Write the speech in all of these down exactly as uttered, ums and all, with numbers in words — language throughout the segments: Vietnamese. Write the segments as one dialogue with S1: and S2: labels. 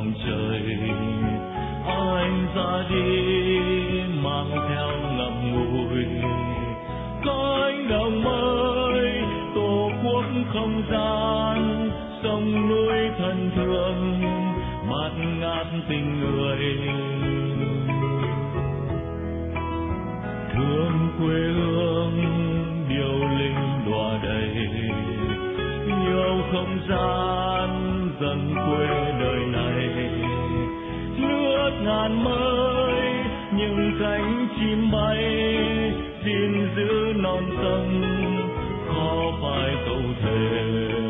S1: vòng trời. Anh ra đi mang theo ngậm ngùi cánh đồng mới, tổ quốc không gian, sông núi thân thương, bát ngát tình người. Thương quê hương điệu linh đọa đầy, yêu không gian dần quê đời này. Nước ngàn mới những cánh chim bay, xin giữ non sông khó phải câu thề.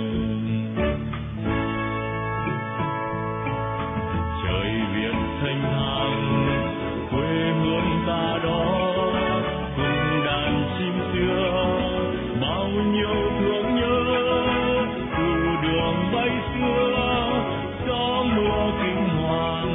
S1: Trời Việt thanh thang quê hương ta đó, cùng đàn chim xưa bao nhiêu thương nhớ. Từ đường bay xưa gió mưa kinh hoàng,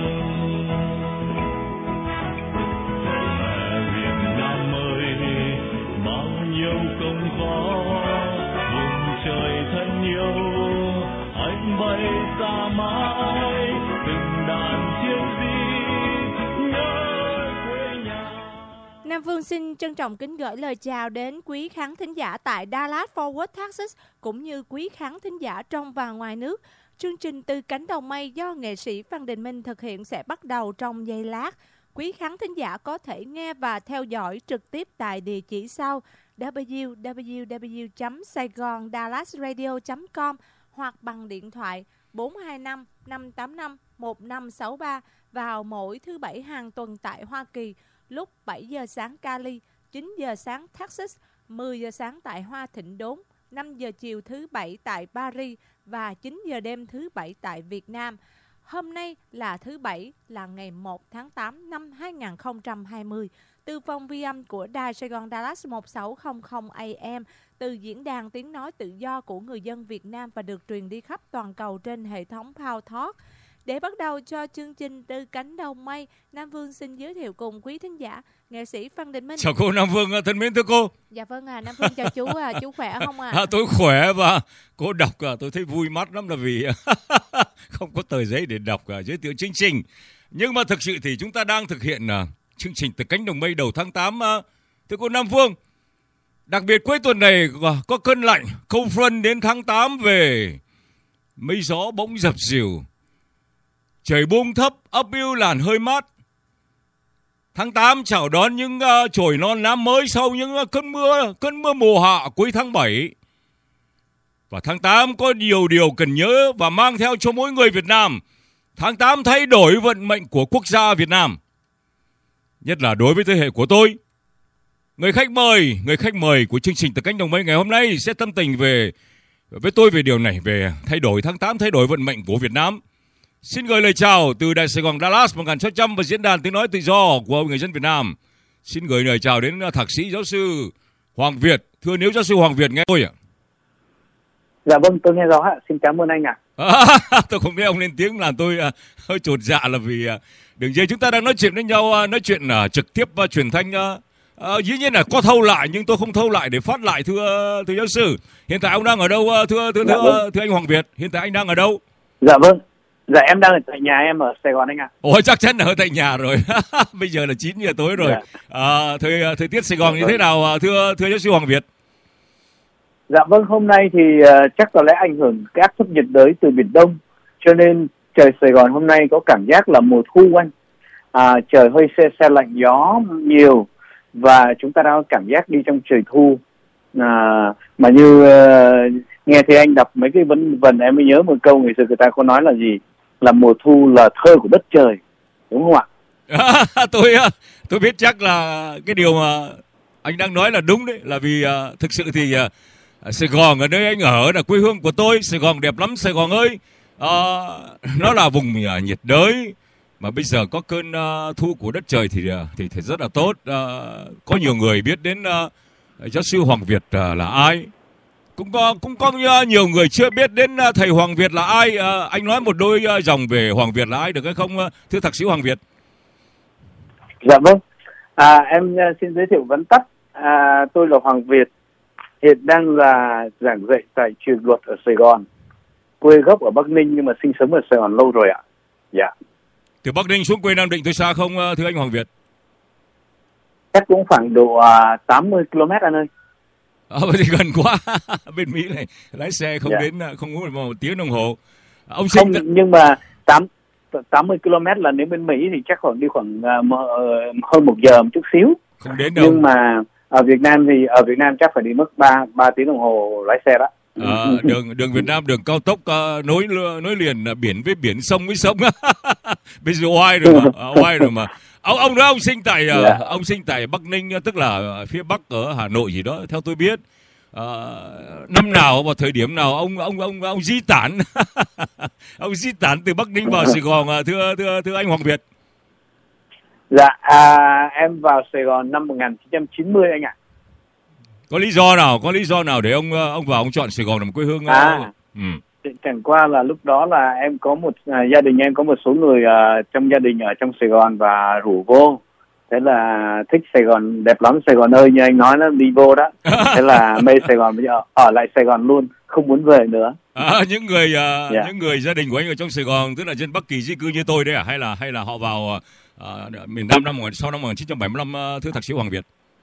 S1: mẹ Việt Nam ơi bao nhiêu công khó. Vùng trời thân yêu anh bay xa mãi, từng đàn chiến sĩ nhớ quê nhà.
S2: Nam Phương xin trân trọng kính gửi lời chào đến quý khán thính giả tại Dallas, Fort Worth, Texas, cũng như quý khán thính giả trong và ngoài nước. Chương trình Từ Cánh Đồng Mây do nghệ sĩ Phan Đình Minh thực hiện sẽ bắt đầu trong giây lát. Quý khán thính giả có thể nghe và theo dõi trực tiếp tại địa chỉ sau w w w chấm saigon dallas radio chấm com hoặc bằng điện thoại bốn hai năm năm tám năm một năm sáu ba vào mỗi thứ Bảy hàng tuần tại Hoa Kỳ lúc bảy giờ sáng Cali, chín giờ sáng Texas, mười giờ sáng tại Hoa Thịnh Đốn, năm giờ chiều thứ Bảy tại Paris và chín giờ đêm thứ Bảy tại Việt Nam. Hôm nay là thứ Bảy, là ngày một tháng tám năm hai nghìn không trăm hai mươi. Từ phòng vi âm của Đài Sài Gòn Dallas một sáu không không A M, từ diễn đàn tiếng nói tự do của người dân Việt Nam và được truyền đi khắp toàn cầu trên hệ thống Power Talk. Để bắt đầu cho chương trình Từ Cánh Đồng Mây, Nam Vương xin giới thiệu cùng quý thính giả nghệ sĩ Phan Đình Minh.
S3: Chào cô Nam Vương thân mến, thưa cô.
S2: Dạ vâng à, Nam Vương chào chú à, chú khỏe không ạ? À?
S3: À, tôi khỏe và cô đọc à, tôi thấy vui mắt lắm là vì không có tờ giấy để đọc à, giới thiệu chương trình. Nhưng mà thực sự thì chúng ta đang thực hiện à, chương trình Từ Cánh Đồng Mây đầu tháng tám. À, thưa cô Nam Vương, đặc biệt cuối tuần này à, có cơn lạnh, câu phân đến tháng tám về, mây gió bỗng dập dìu. Trời buông thấp, ấp yêu làn hơi mát. Tháng tám chào đón những uh, chồi non lá mới sau những uh, cơn mưa, cơn mưa mùa hạ cuối tháng bảy. Và tháng tám có nhiều điều cần nhớ và mang theo cho mỗi người Việt Nam. Tháng tám thay đổi vận mệnh của quốc gia Việt Nam. Nhất là đối với thế hệ của tôi. Người khách mời, người khách mời của chương trình Từ Cánh Đồng Mây ngày hôm nay sẽ tâm tình về với tôi về điều này, về thay đổi tháng tám, thay đổi vận mệnh của Việt Nam. Xin gửi lời chào từ Đài Sài Gòn Dallas một nghìn sáu trăm và diễn đàn tiếng nói tự do của người dân Việt Nam. Xin gửi lời chào đến thạc sĩ giáo sư Hoàng Việt. Thưa nếu giáo sư Hoàng Việt nghe tôi ạ.
S4: Dạ vâng, tôi nghe rõ ạ. Xin cảm ơn anh ạ.
S3: À, tôi không nghe ông lên tiếng làm tôi uh, hơi chột dạ là vì uh, đường dây chúng ta đang nói chuyện với nhau, uh, nói chuyện uh, trực tiếp và uh, truyền thanh. Uh, uh, dĩ nhiên là có thâu lại nhưng tôi không thâu lại để phát lại, thưa uh, thưa giáo sư. Hiện tại ông đang ở đâu uh, thưa thưa,
S4: dạ
S3: thưa,
S4: vâng.
S3: thưa anh Hoàng Việt? Hiện tại anh đang ở đâu?
S4: Dạ vâng. Dạ em đang ở tại nhà em ở Sài Gòn anh ạ.
S3: Ôi chắc chắn là ở tại nhà rồi. Bây giờ là chín giờ tối rồi. Dạ. À, thời thời tiết Sài Gòn dạ, như vâng. thế nào thưa thưa giáo sư Hoàng Việt?
S4: Dạ vâng, hôm nay thì uh, chắc có lẽ ảnh hưởng cái áp thấp nhiệt đới từ Biển Đông, cho nên trời Sài Gòn hôm nay có cảm giác là mùa thu anh. À, trời hơi se se lạnh, gió nhiều và chúng ta đang có cảm giác đi trong trời thu. À, mà như uh, nghe thấy anh đọc mấy cái vấn vần em mới nhớ một câu ngày xưa người ta có nói là gì, là mùa thu là thơ của đất trời, đúng không ạ?
S3: À, tôi tôi biết chắc là cái điều mà anh đang nói là đúng đấy, là vì uh, thực sự thì uh, Sài Gòn ở nơi anh ở là quê hương của tôi. Sài Gòn đẹp lắm Sài Gòn ơi. Uh, nó là vùng uh, nhiệt đới mà bây giờ có cơn uh, thu của đất trời thì uh, thì thì rất là tốt. Uh, có nhiều người biết đến uh, giáo sư Hoàng Việt uh, là ai. Cũng có cũng có nhiều người chưa biết đến thầy Hoàng Việt là ai. À, anh nói một đôi dòng về Hoàng Việt là ai được hay không, thưa thạc sĩ Hoàng Việt?
S4: Dạ vâng. À, em xin giới thiệu vắn tắt. À, tôi là Hoàng Việt, hiện đang là giảng dạy tại trường luật ở Sài Gòn. Quê gốc ở Bắc Ninh nhưng mà sinh sống ở Sài Gòn lâu rồi ạ. Dạ.
S3: Từ Bắc Ninh xuống quê Nam Định tôi xa không thưa anh Hoàng Việt?
S4: Chắc cũng khoảng độ uh, tám mươi ki lô mét anh ơi.
S3: Ờ, thì gần quá. Bên Mỹ này lái xe không dạ. đến không có một tiếng đồng hồ. Ông sinh
S4: không, t... nhưng mà tám tám mươi ki lô mét là nếu bên Mỹ thì chắc khoảng đi khoảng uh, hơn một giờ một chút xíu.
S3: Không đến đâu.
S4: Nhưng mà ở Việt Nam thì ở Việt Nam chắc phải đi mất ba ba tiếng đồng hồ lái xe đó.
S3: À, đường đường Việt Nam đường cao tốc uh, nối nối liền uh, biển với biển, sông với sông. Bây giờ oai rồi mà, uh, oai rồi mà. Ông ông đó ông sinh tại uh, yeah. ông sinh tại Bắc Ninh, tức là phía Bắc ở Hà Nội gì đó theo tôi biết. Uh, năm nào vào thời điểm nào ông ông ông ông di tản ông di tản từ Bắc Ninh vào Sài Gòn uh, thưa thưa thưa anh Hoàng Việt?
S4: Dạ à, em vào Sài Gòn năm một nghìn chín trăm chín mươi anh ạ.
S3: Có lý do nào, có lý do nào để ông ông vào ông chọn Sài Gòn làm quê hương?
S4: À, ừ. Chẳng qua là lúc đó là em có một à, gia đình em có một số người à, trong gia đình ở trong Sài Gòn và rủ vô. Thế là thích Sài Gòn, đẹp lắm Sài Gòn ơi, như anh nói nó đi vô đó. Thế là mê Sài Gòn, bây giờ ở lại Sài Gòn luôn, không muốn về nữa.
S3: À, những người uh, yeah. những người gia đình của anh ở trong Sài Gòn, tức là dân Bắc Kỳ di cư như tôi đấy à, hay là hay là họ vào uh, miền Nam năm sau năm một nghìn chín trăm bảy mươi lăm uh, thưa thạc sĩ Hoàng Việt?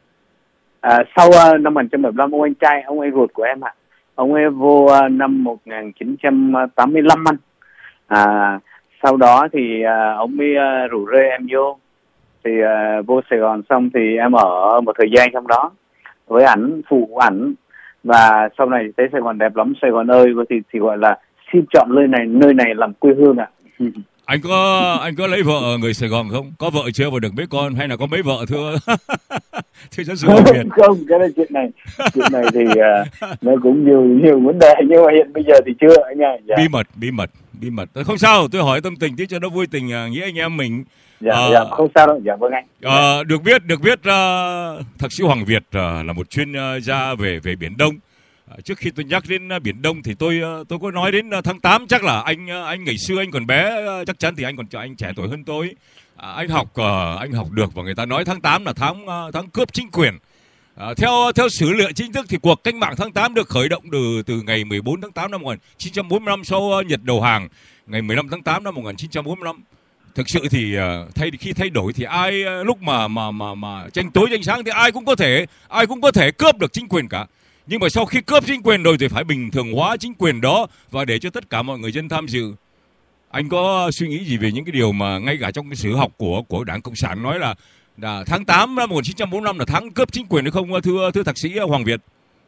S4: À, sau uh, năm một nghìn chín trăm bảy mươi lăm ông anh trai, ông anh ruột của em ạ, à, ông ấy vô uh, năm một nghìn chín trăm tám mươi lăm anh. À, sau đó thì uh, ông mới uh, rủ rê em vô, thì uh, vô Sài Gòn xong thì em ở một thời gian trong đó với ảnh, phụ ảnh, và sau này tới Sài Gòn đẹp lắm Sài Gòn ơi, thì thì gọi là xin chọn nơi này nơi này làm quê hương ạ. À.
S3: Anh có anh có lấy vợ người Sài Gòn không? Có vợ chưa và được mấy con hay là có mấy vợ thưa? Thưa giáo sư Hoàng Việt.
S4: Không, cái này chuyện này chuyện này thì uh, nó cũng nhiều nhiều vấn đề, nhưng mà hiện bây giờ thì chưa anh ạ. Dạ.
S3: Bí mật, bí mật, bí mật. Không sao, tôi hỏi tâm tình tí cho nó vui tình uh, nghĩa anh em mình.
S4: Dạ, à, dạ, không sao đâu. Dạ vâng anh.
S3: À, được biết được biết uh, thạc sĩ Hoàng Việt uh, là một chuyên uh, gia về về Biển Đông. Uh, trước khi tôi nhắc đến uh, Biển Đông thì tôi uh, tôi có nói đến uh, tháng tám, chắc là anh uh, anh ngày xưa anh còn bé, uh, chắc chắn thì anh còn anh trẻ tuổi hơn tôi. Uh, anh học uh, anh học được, và người ta nói tháng tám là tháng uh, tháng cướp chính quyền. Uh, theo theo sử liệu chính thức thì cuộc cách mạng tháng tám được khởi động từ từ ngày mười bốn tháng tám năm một nghìn chín trăm bốn mươi lăm sau uh, Nhật đầu hàng ngày mười lăm tháng tám năm một nghìn chín trăm bốn mươi lăm. Thực sự thì uh, thay khi thay đổi thì ai uh, lúc mà mà mà mà tranh tối tranh sáng thì ai cũng có thể ai cũng có thể cướp được chính quyền cả. Nhưng mà sau khi cướp chính quyền rồi thì phải bình thường hóa chính quyền đó và để cho tất cả mọi người dân tham dự. Anh có suy nghĩ gì về những cái điều mà ngay cả trong cái sử học của của Đảng Cộng sản nói là là tháng tám năm một nghìn chín trăm bốn mươi lăm là tháng cướp chính quyền hay không thưa thưa thạc sĩ Hoàng Việt?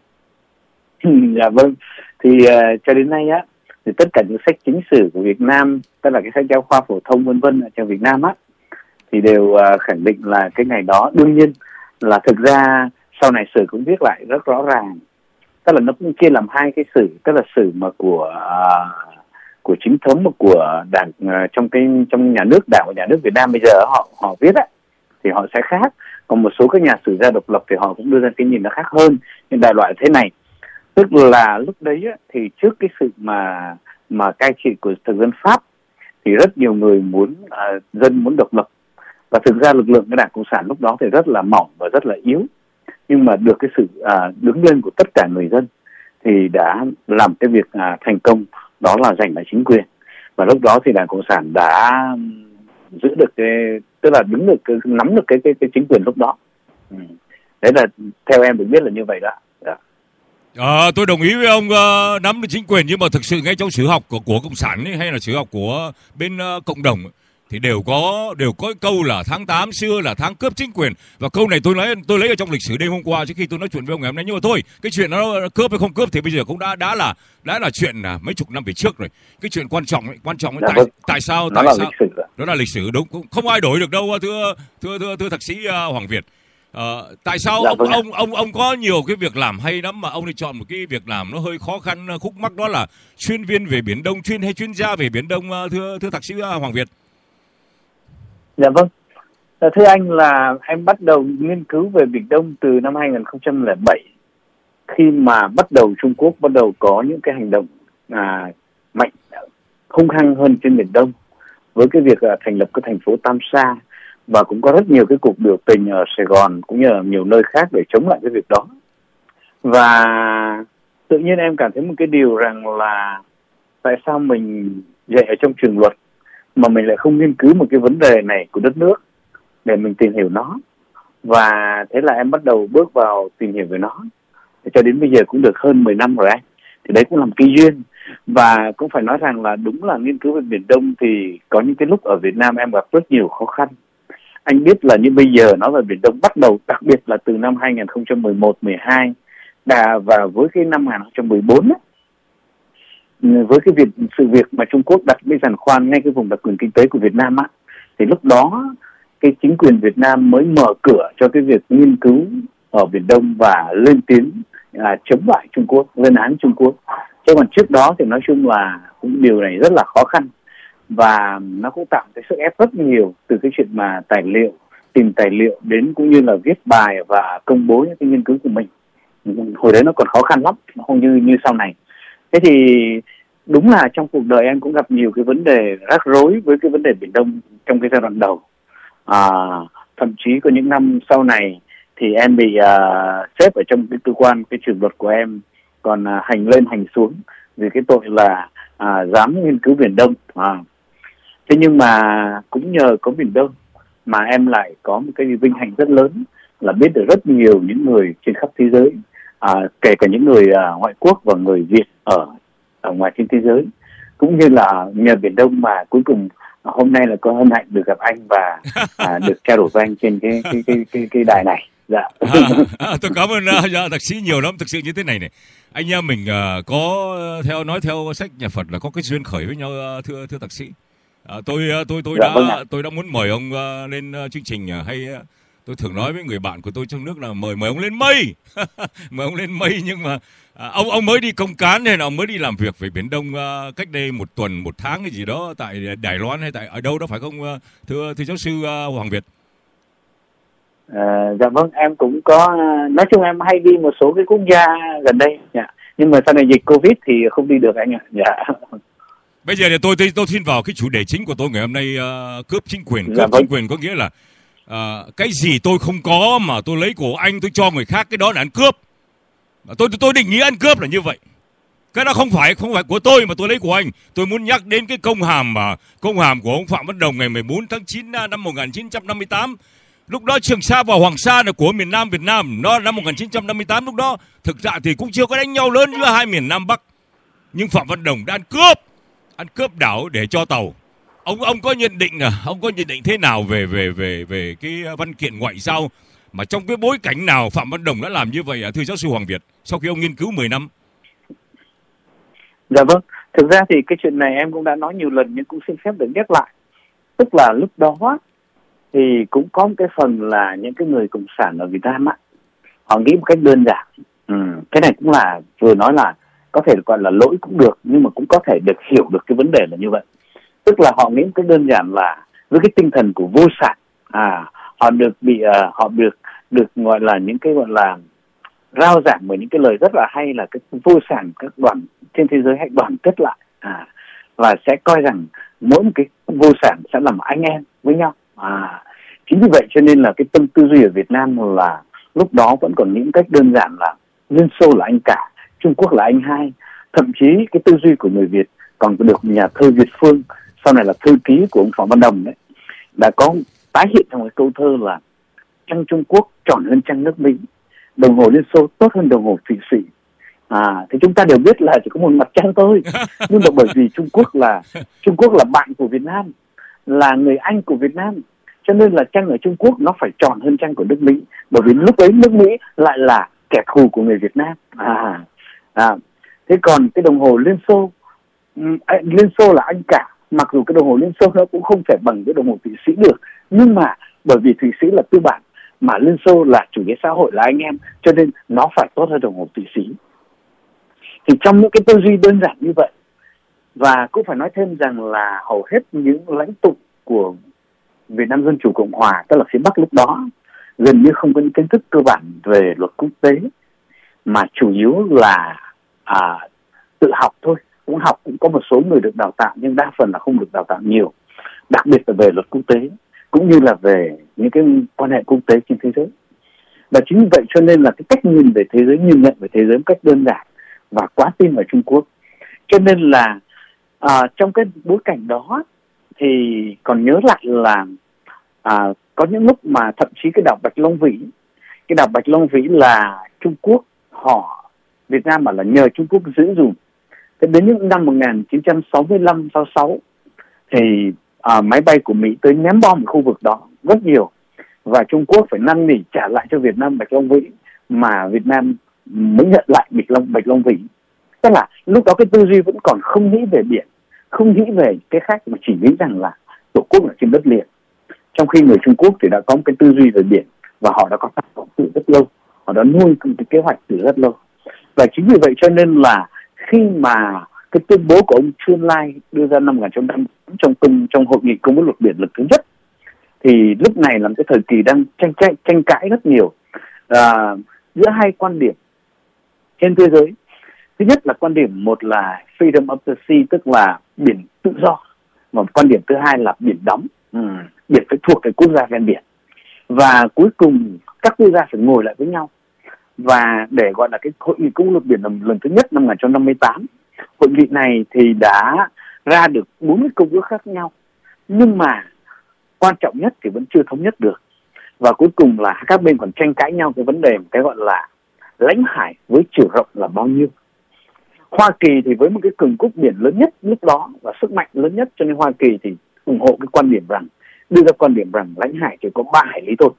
S4: Dạ vâng. Thì uh, cho đến nay á, thì tất cả những sách chính sử của Việt Nam, tức là cái sách giáo khoa phổ thông vân vân ở trong Việt Nam á, thì đều uh, khẳng định là cái ngày đó. Đương nhiên là thực ra sau này sử cũng viết lại rất rõ ràng, tức là nó cũng chia làm hai cái sử, tức là sử mà của uh, của chính thống và của đảng uh, trong cái trong nhà nước, đảng và nhà nước Việt Nam bây giờ họ họ viết á thì họ sẽ khác, còn một số các nhà sử gia độc lập thì họ cũng đưa ra cái nhìn nó khác hơn. Nhưng đại loại thế này, tức là lúc đấy á, thì trước cái sự mà mà cai trị của thực dân Pháp thì rất nhiều người muốn uh, dân muốn độc lập, và thực ra lực lượng cái Đảng Cộng sản lúc đó thì rất là mỏng và rất là yếu, nhưng mà được cái sự uh, đứng lên của tất cả người dân thì đã làm cái việc uh, thành công, đó là giành lại chính quyền. Và lúc đó thì Đảng Cộng sản đã giữ được cái, tức là đứng được cái, nắm được cái cái, cái chính quyền lúc đó. Ừ. Đấy là theo em được biết là như vậy đó. Dạ.
S3: À, tôi đồng ý với ông uh, nắm được chính quyền, nhưng mà thực sự ngay trong sử học của, của Cộng sản ấy, hay là sử học của bên uh, cộng đồng thì đều có đều có câu là tháng tám xưa là tháng cướp chính quyền, và câu này tôi lấy tôi lấy ở trong lịch sử đêm hôm qua trước khi tôi nói chuyện với ông ngày hôm nay. Nhưng mà thôi, cái chuyện nó cướp hay không cướp thì bây giờ cũng đã đã là đã là chuyện là mấy chục năm về trước rồi. Cái chuyện quan trọng ấy, quan trọng ấy, tại tại sao tại sao đó là lịch sử, đúng, không ai đổi được đâu thưa thưa thưa thưa thạc sĩ uh, Hoàng Việt. Ờ, tại sao
S4: dạ,
S3: ông,
S4: vâng.
S3: ông ông ông có nhiều cái việc làm hay lắm mà ông đi chọn một cái việc làm nó hơi khó khăn khúc mắc, đó là chuyên viên về Biển Đông, chuyên hay chuyên gia về Biển Đông thưa thưa thạc sĩ Hoàng Việt?
S4: Dạ vâng. Thưa anh là em bắt đầu nghiên cứu về Biển Đông từ năm hai nghìn không trăm lẻ bảy, khi mà bắt đầu Trung Quốc bắt đầu có những cái hành động à, mạnh hung hăng hơn trên Biển Đông với cái việc à, thành lập cái thành phố Tam Sa, và cũng có rất nhiều cái cuộc biểu tình ở Sài Gòn cũng như ở nhiều nơi khác để chống lại cái việc đó. Và tự nhiên em cảm thấy một cái điều rằng là tại sao mình dạy ở trong trường luật mà mình lại không nghiên cứu một cái vấn đề này của đất nước để mình tìm hiểu nó. Và thế là em bắt đầu bước vào tìm hiểu về nó. Cho đến bây giờ cũng được hơn mười năm rồi anh. Thì đấy cũng là một cái duyên. Và cũng phải nói rằng là đúng là nghiên cứu về Biển Đông thì có những cái lúc ở Việt Nam em gặp rất nhiều khó khăn. Anh biết là như bây giờ nói về Biển Đông bắt đầu đặc biệt là từ năm hai không một một mười hai đã, và với cái năm hai không một bốn ấy, với cái việc sự việc mà Trung Quốc đặt cái giàn khoan ngay cái vùng đặc quyền kinh tế của Việt Nam á, thì lúc đó cái chính quyền Việt Nam mới mở cửa cho cái việc nghiên cứu ở Biển Đông và lên tiếng à, chống lại Trung Quốc, lên án Trung Quốc. Chứ còn trước đó thì nói chung là cũng điều này rất là khó khăn, và nó cũng tạo cái sức ép rất nhiều từ cái chuyện mà tài liệu, tìm tài liệu đến cũng như là viết bài và công bố những cái nghiên cứu của mình. Hồi đấy nó còn khó khăn lắm, không như như sau này. Thế thì đúng là trong cuộc đời em cũng gặp nhiều cái vấn đề rắc rối với cái vấn đề Biển Đông trong cái giai đoạn đầu. À, thậm chí có những năm sau này thì em bị uh, xếp ở trong cái cơ quan, cái trường luật của em còn uh, hành lên hành xuống vì cái tội là uh, dám nghiên cứu Biển Đông. À. Thế nhưng mà cũng nhờ có Biển Đông mà em lại có một cái vinh hạnh rất lớn là biết được rất nhiều những người trên khắp thế giới, à, kể cả những người uh, ngoại quốc và người Việt ở ở ngoài trên thế giới, cũng như là nhờ Biển Đông mà cuối cùng hôm nay là có hân hạnh được gặp anh và à, được trao đổi với anh trên cái cái cái cái, cái đài này. Dạ.
S3: À, à, tôi cảm ơn uh, dạ, thạc sĩ nhiều lắm. Thực sự như thế này này, anh em mình uh, có theo nói theo sách nhà Phật là có cái duyên khởi với nhau, uh, thưa thưa thạc sĩ. À, tôi tôi tôi
S4: dạ,
S3: đã
S4: vâng
S3: tôi đã muốn mời ông uh, lên uh, chương trình, uh, hay uh, tôi thường nói với người bạn của tôi trong nước là mời mời ông lên mây, mời ông lên mây, nhưng mà à, ông ông mới đi công cán hay là ông mới đi làm việc về Biển Đông uh, cách đây một tuần một tháng cái gì đó tại Đài Loan hay tại ở đâu đó phải không, uh, thưa thưa giáo sư uh, Hoàng Việt?
S4: À, dạ vâng, em cũng có, nói chung em hay đi một số cái quốc gia gần đây, dạ. Nhưng mà sau này dịch Covid thì không đi được anh ạ. Dạ.
S3: Bây giờ thì tôi tôi, tôi xin vào cái chủ đề chính của tôi ngày hôm nay, uh, cướp chính quyền. Cướp
S4: dạ, vâng.
S3: chính quyền có nghĩa là uh, cái gì tôi không có mà tôi lấy của anh tôi cho người khác, cái đó là ăn cướp. Tôi tôi định nghĩa ăn cướp là như vậy. Cái đó không phải không phải của tôi mà tôi lấy của anh. Tôi muốn nhắc đến cái công hàm mà công hàm của ông Phạm Văn Đồng ngày mười bốn tháng chín năm một nghìn chín trăm năm mươi tám. Lúc đó Trường Sa và Hoàng Sa là của miền Nam Việt Nam. Nó năm một nghìn chín trăm năm mươi tám, lúc đó thực ra thì cũng chưa có đánh nhau lớn giữa hai miền Nam Bắc. Nhưng Phạm Văn Đồng đã ăn cướp, ăn cướp đảo để cho tàu. Ông ông có nhận định à, ông có nhận định thế nào về về về về cái văn kiện ngoại giao mà trong cái bối cảnh nào Phạm Văn Đồng đã làm như vậy à, thưa giáo sư Hoàng Việt, sau khi ông nghiên cứu mười năm?
S4: Dạ vâng, thực ra thì cái chuyện này em cũng đã nói nhiều lần nhưng cũng xin phép được nhắc lại. Tức là lúc đó thì cũng có một cái phần là những cái người cộng sản ở Việt Nam á, họ nghĩ một cách đơn giản. Ừ, cái này cũng là vừa nói là có thể gọi là lỗi cũng được, nhưng mà cũng có thể được hiểu được cái vấn đề là như vậy. Tức là họ nghĩ một cách đơn giản là với cái tinh thần của vô sản, à, họ được bị uh, họ được được gọi là những cái gọi là rao giảng bởi những cái lời rất là hay là cái vô sản các đoàn trên thế giới hãy đoàn kết lại, à, và sẽ coi rằng mỗi một cái vô sản sẽ là một anh em với nhau. À, chính vì vậy cho nên là cái tâm tư duy ở Việt Nam là lúc đó vẫn còn những cách đơn giản là Liên Xô là anh cả, Trung Quốc là anh hai. Thậm chí cái tư duy của người Việt còn được nhà thơ Việt Phương, sau này là thư ký của ông Phạm Văn Đồng đấy, đã có tái hiện trong cái câu thơ là trăng Trung Quốc tròn hơn trăng nước Mỹ, đồng hồ Liên Xô tốt hơn đồng hồ Thụy Sĩ. À, thì chúng ta đều biết là chỉ có một mặt trăng thôi, nhưng mà bởi vì Trung Quốc là Trung Quốc là bạn của Việt Nam, là người anh của Việt Nam, cho nên là trăng ở Trung Quốc nó phải tròn hơn trăng của nước Mỹ, bởi vì lúc ấy nước Mỹ lại là kẻ thù của người Việt Nam. À, à thế còn cái đồng hồ Liên Xô, Liên Xô là anh cả, mặc dù cái đồng hồ Liên Xô nó cũng không thể bằng cái đồng hồ Thụy Sĩ được, nhưng mà bởi vì Thụy Sĩ là tư bản mà Liên Xô là chủ nghĩa xã hội là anh em, cho nên nó phải tốt hơn đồng hồ Thụy Sĩ. Thì trong những cái tư duy đơn giản như vậy, và cũng phải nói thêm rằng là hầu hết những lãnh tụ của Việt Nam Dân Chủ Cộng Hòa, tức là phía Bắc lúc đó, gần như không có những kiến thức cơ bản về luật quốc tế, mà chủ yếu là à, tự học thôi. Cũng học, cũng có một số người được đào tạo, nhưng đa phần là không được đào tạo nhiều, đặc biệt là về luật quốc tế, cũng như là về những cái quan hệ quốc tế trên thế giới. Và chính vì vậy cho nên là cái cách nhìn về thế giới, nhìn nhận về thế giới một cách đơn giản và quá tin vào Trung Quốc. Cho nên là à, trong cái bối cảnh đó thì còn nhớ lại là à, có những lúc mà thậm chí cái đảo Bạch Long Vĩ, cái đảo Bạch Long Vĩ là Trung Quốc, họ Việt Nam bảo là nhờ Trung Quốc giữ dùm. Thế đến những năm một nghìn chín trăm sáu mươi lăm, sáu mươi sáu thì à, máy bay của Mỹ tới ném bom ở khu vực đó rất nhiều, và Trung Quốc phải năn nỉ trả lại cho Việt Nam Bạch Long Vĩ, mà Việt Nam mới nhận lại Bạch Long Bạch Long Vĩ. Tức là lúc đó cái tư duy vẫn còn không nghĩ về biển, không nghĩ về cái khác, mà chỉ nghĩ rằng là tổ quốc là trên đất liền. Trong khi người Trung Quốc thì đã có một cái tư duy về biển, và họ đã có tác động từ rất lâu, họ đã nuôi cái kế hoạch từ rất lâu. Và chính vì vậy cho nên là khi mà cái tuyên bố của ông Chu Ân Lai đưa ra năm một nghìn chín trăm năm mươi tám trong công trong hội nghị công ước luật biển lần thứ nhất, thì lúc này là cái thời kỳ đang tranh tranh tranh cãi rất nhiều à, giữa hai quan điểm trên thế giới. Thứ nhất là quan điểm một là freedom of the sea, tức là biển tự do, và quan điểm thứ hai là biển đóng, ừ, biển phải thuộc cái quốc gia ven biển. Và cuối cùng các quốc gia phải ngồi lại với nhau, và để gọi là cái hội nghị công ước luật biển lần, lần thứ nhất năm một nghìn chín trăm năm mươi tám. Hội nghị này thì đã ra được bốn cái công ước khác nhau, nhưng mà quan trọng nhất thì vẫn chưa thống nhất được. Và cuối cùng là các bên còn tranh cãi nhau cái vấn đề cái gọi là lãnh hải với chiều rộng là bao nhiêu. Hoa Kỳ thì với một cái cường quốc biển lớn nhất lúc đó và sức mạnh lớn nhất, cho nên Hoa Kỳ thì ủng hộ cái quan điểm rằng, đưa ra quan điểm rằng lãnh hải chỉ có ba hải lý thôi.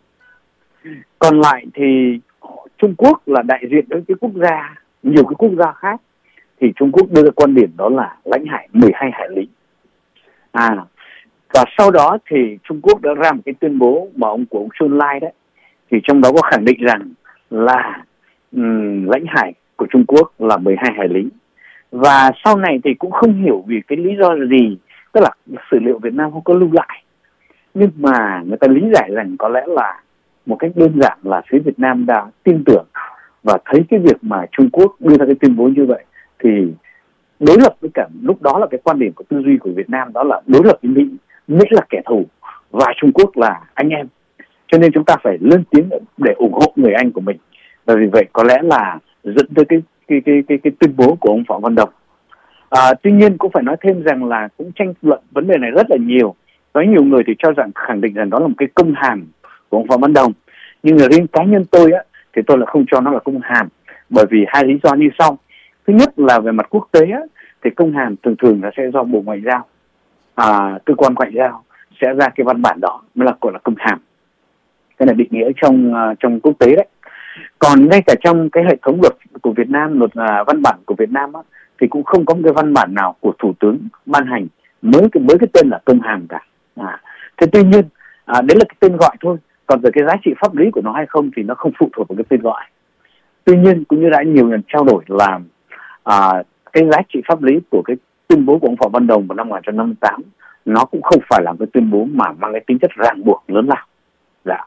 S4: Còn lại thì Trung Quốc là đại diện đối với quốc gia, nhiều cái quốc gia khác, thì Trung Quốc đưa ra quan điểm đó là lãnh hải mười hai hải lý. À, và sau đó thì Trung Quốc đã ra một cái tuyên bố mà ông của ông Chu Ân Lai đấy, thì trong đó có khẳng định rằng là um, lãnh hải của Trung Quốc là mười hai hải lý. Và sau này thì cũng không hiểu vì cái lý do gì, tức là sử liệu Việt Nam không có lưu lại, nhưng mà người ta lý giải rằng có lẽ là một cách đơn giản là phía Việt Nam đã tin tưởng và thấy cái việc mà Trung Quốc đưa ra cái tuyên bố như vậy thì đối lập với cả, lúc đó là cái quan điểm của tư duy của Việt Nam đó là đối lập với Mỹ, Mỹ là kẻ thù và Trung Quốc là anh em, cho nên chúng ta phải lên tiếng để ủng hộ người anh của mình. Và vì vậy có lẽ là dẫn tới cái cái cái cái, cái tuyên bố của ông Phạm Văn Đồng. À, tuy nhiên cũng phải nói thêm rằng là cũng tranh luận vấn đề này rất là nhiều. Có nhiều người thì cho rằng khẳng định rằng đó là một cái công hàm của ông Phạm Văn Đồng, nhưng mà riêng cá nhân tôi á thì tôi là không cho nó là công hàm, bởi vì hai lý do như sau. Thứ nhất là về mặt quốc tế á, thì công hàm thường thường là sẽ do Bộ Ngoại giao, à, cơ quan ngoại giao sẽ ra cái văn bản đó mới là gọi là công hàm. Cái này định nghĩa trong uh, trong quốc tế đấy. Còn ngay cả trong cái hệ thống luật của Việt Nam, luật uh, văn bản của Việt Nam á, thì cũng không có một cái văn bản nào của Thủ tướng ban hành mới cái mới cái tên là công hàm cả. À, thế tuy nhiên à, đấy là cái tên gọi thôi, còn về cái giá trị pháp lý của nó hay không thì nó không phụ thuộc vào cái tên gọi. Tuy nhiên cũng như đã nhiều lần trao đổi là à, cái giá trị pháp lý của cái tuyên bố của ông Phạm Văn Đồng vào năm một nghìn chín trăm năm mươi tám nó cũng không phải là cái tuyên bố mà mang cái tính chất ràng buộc lớn lao. Dạ.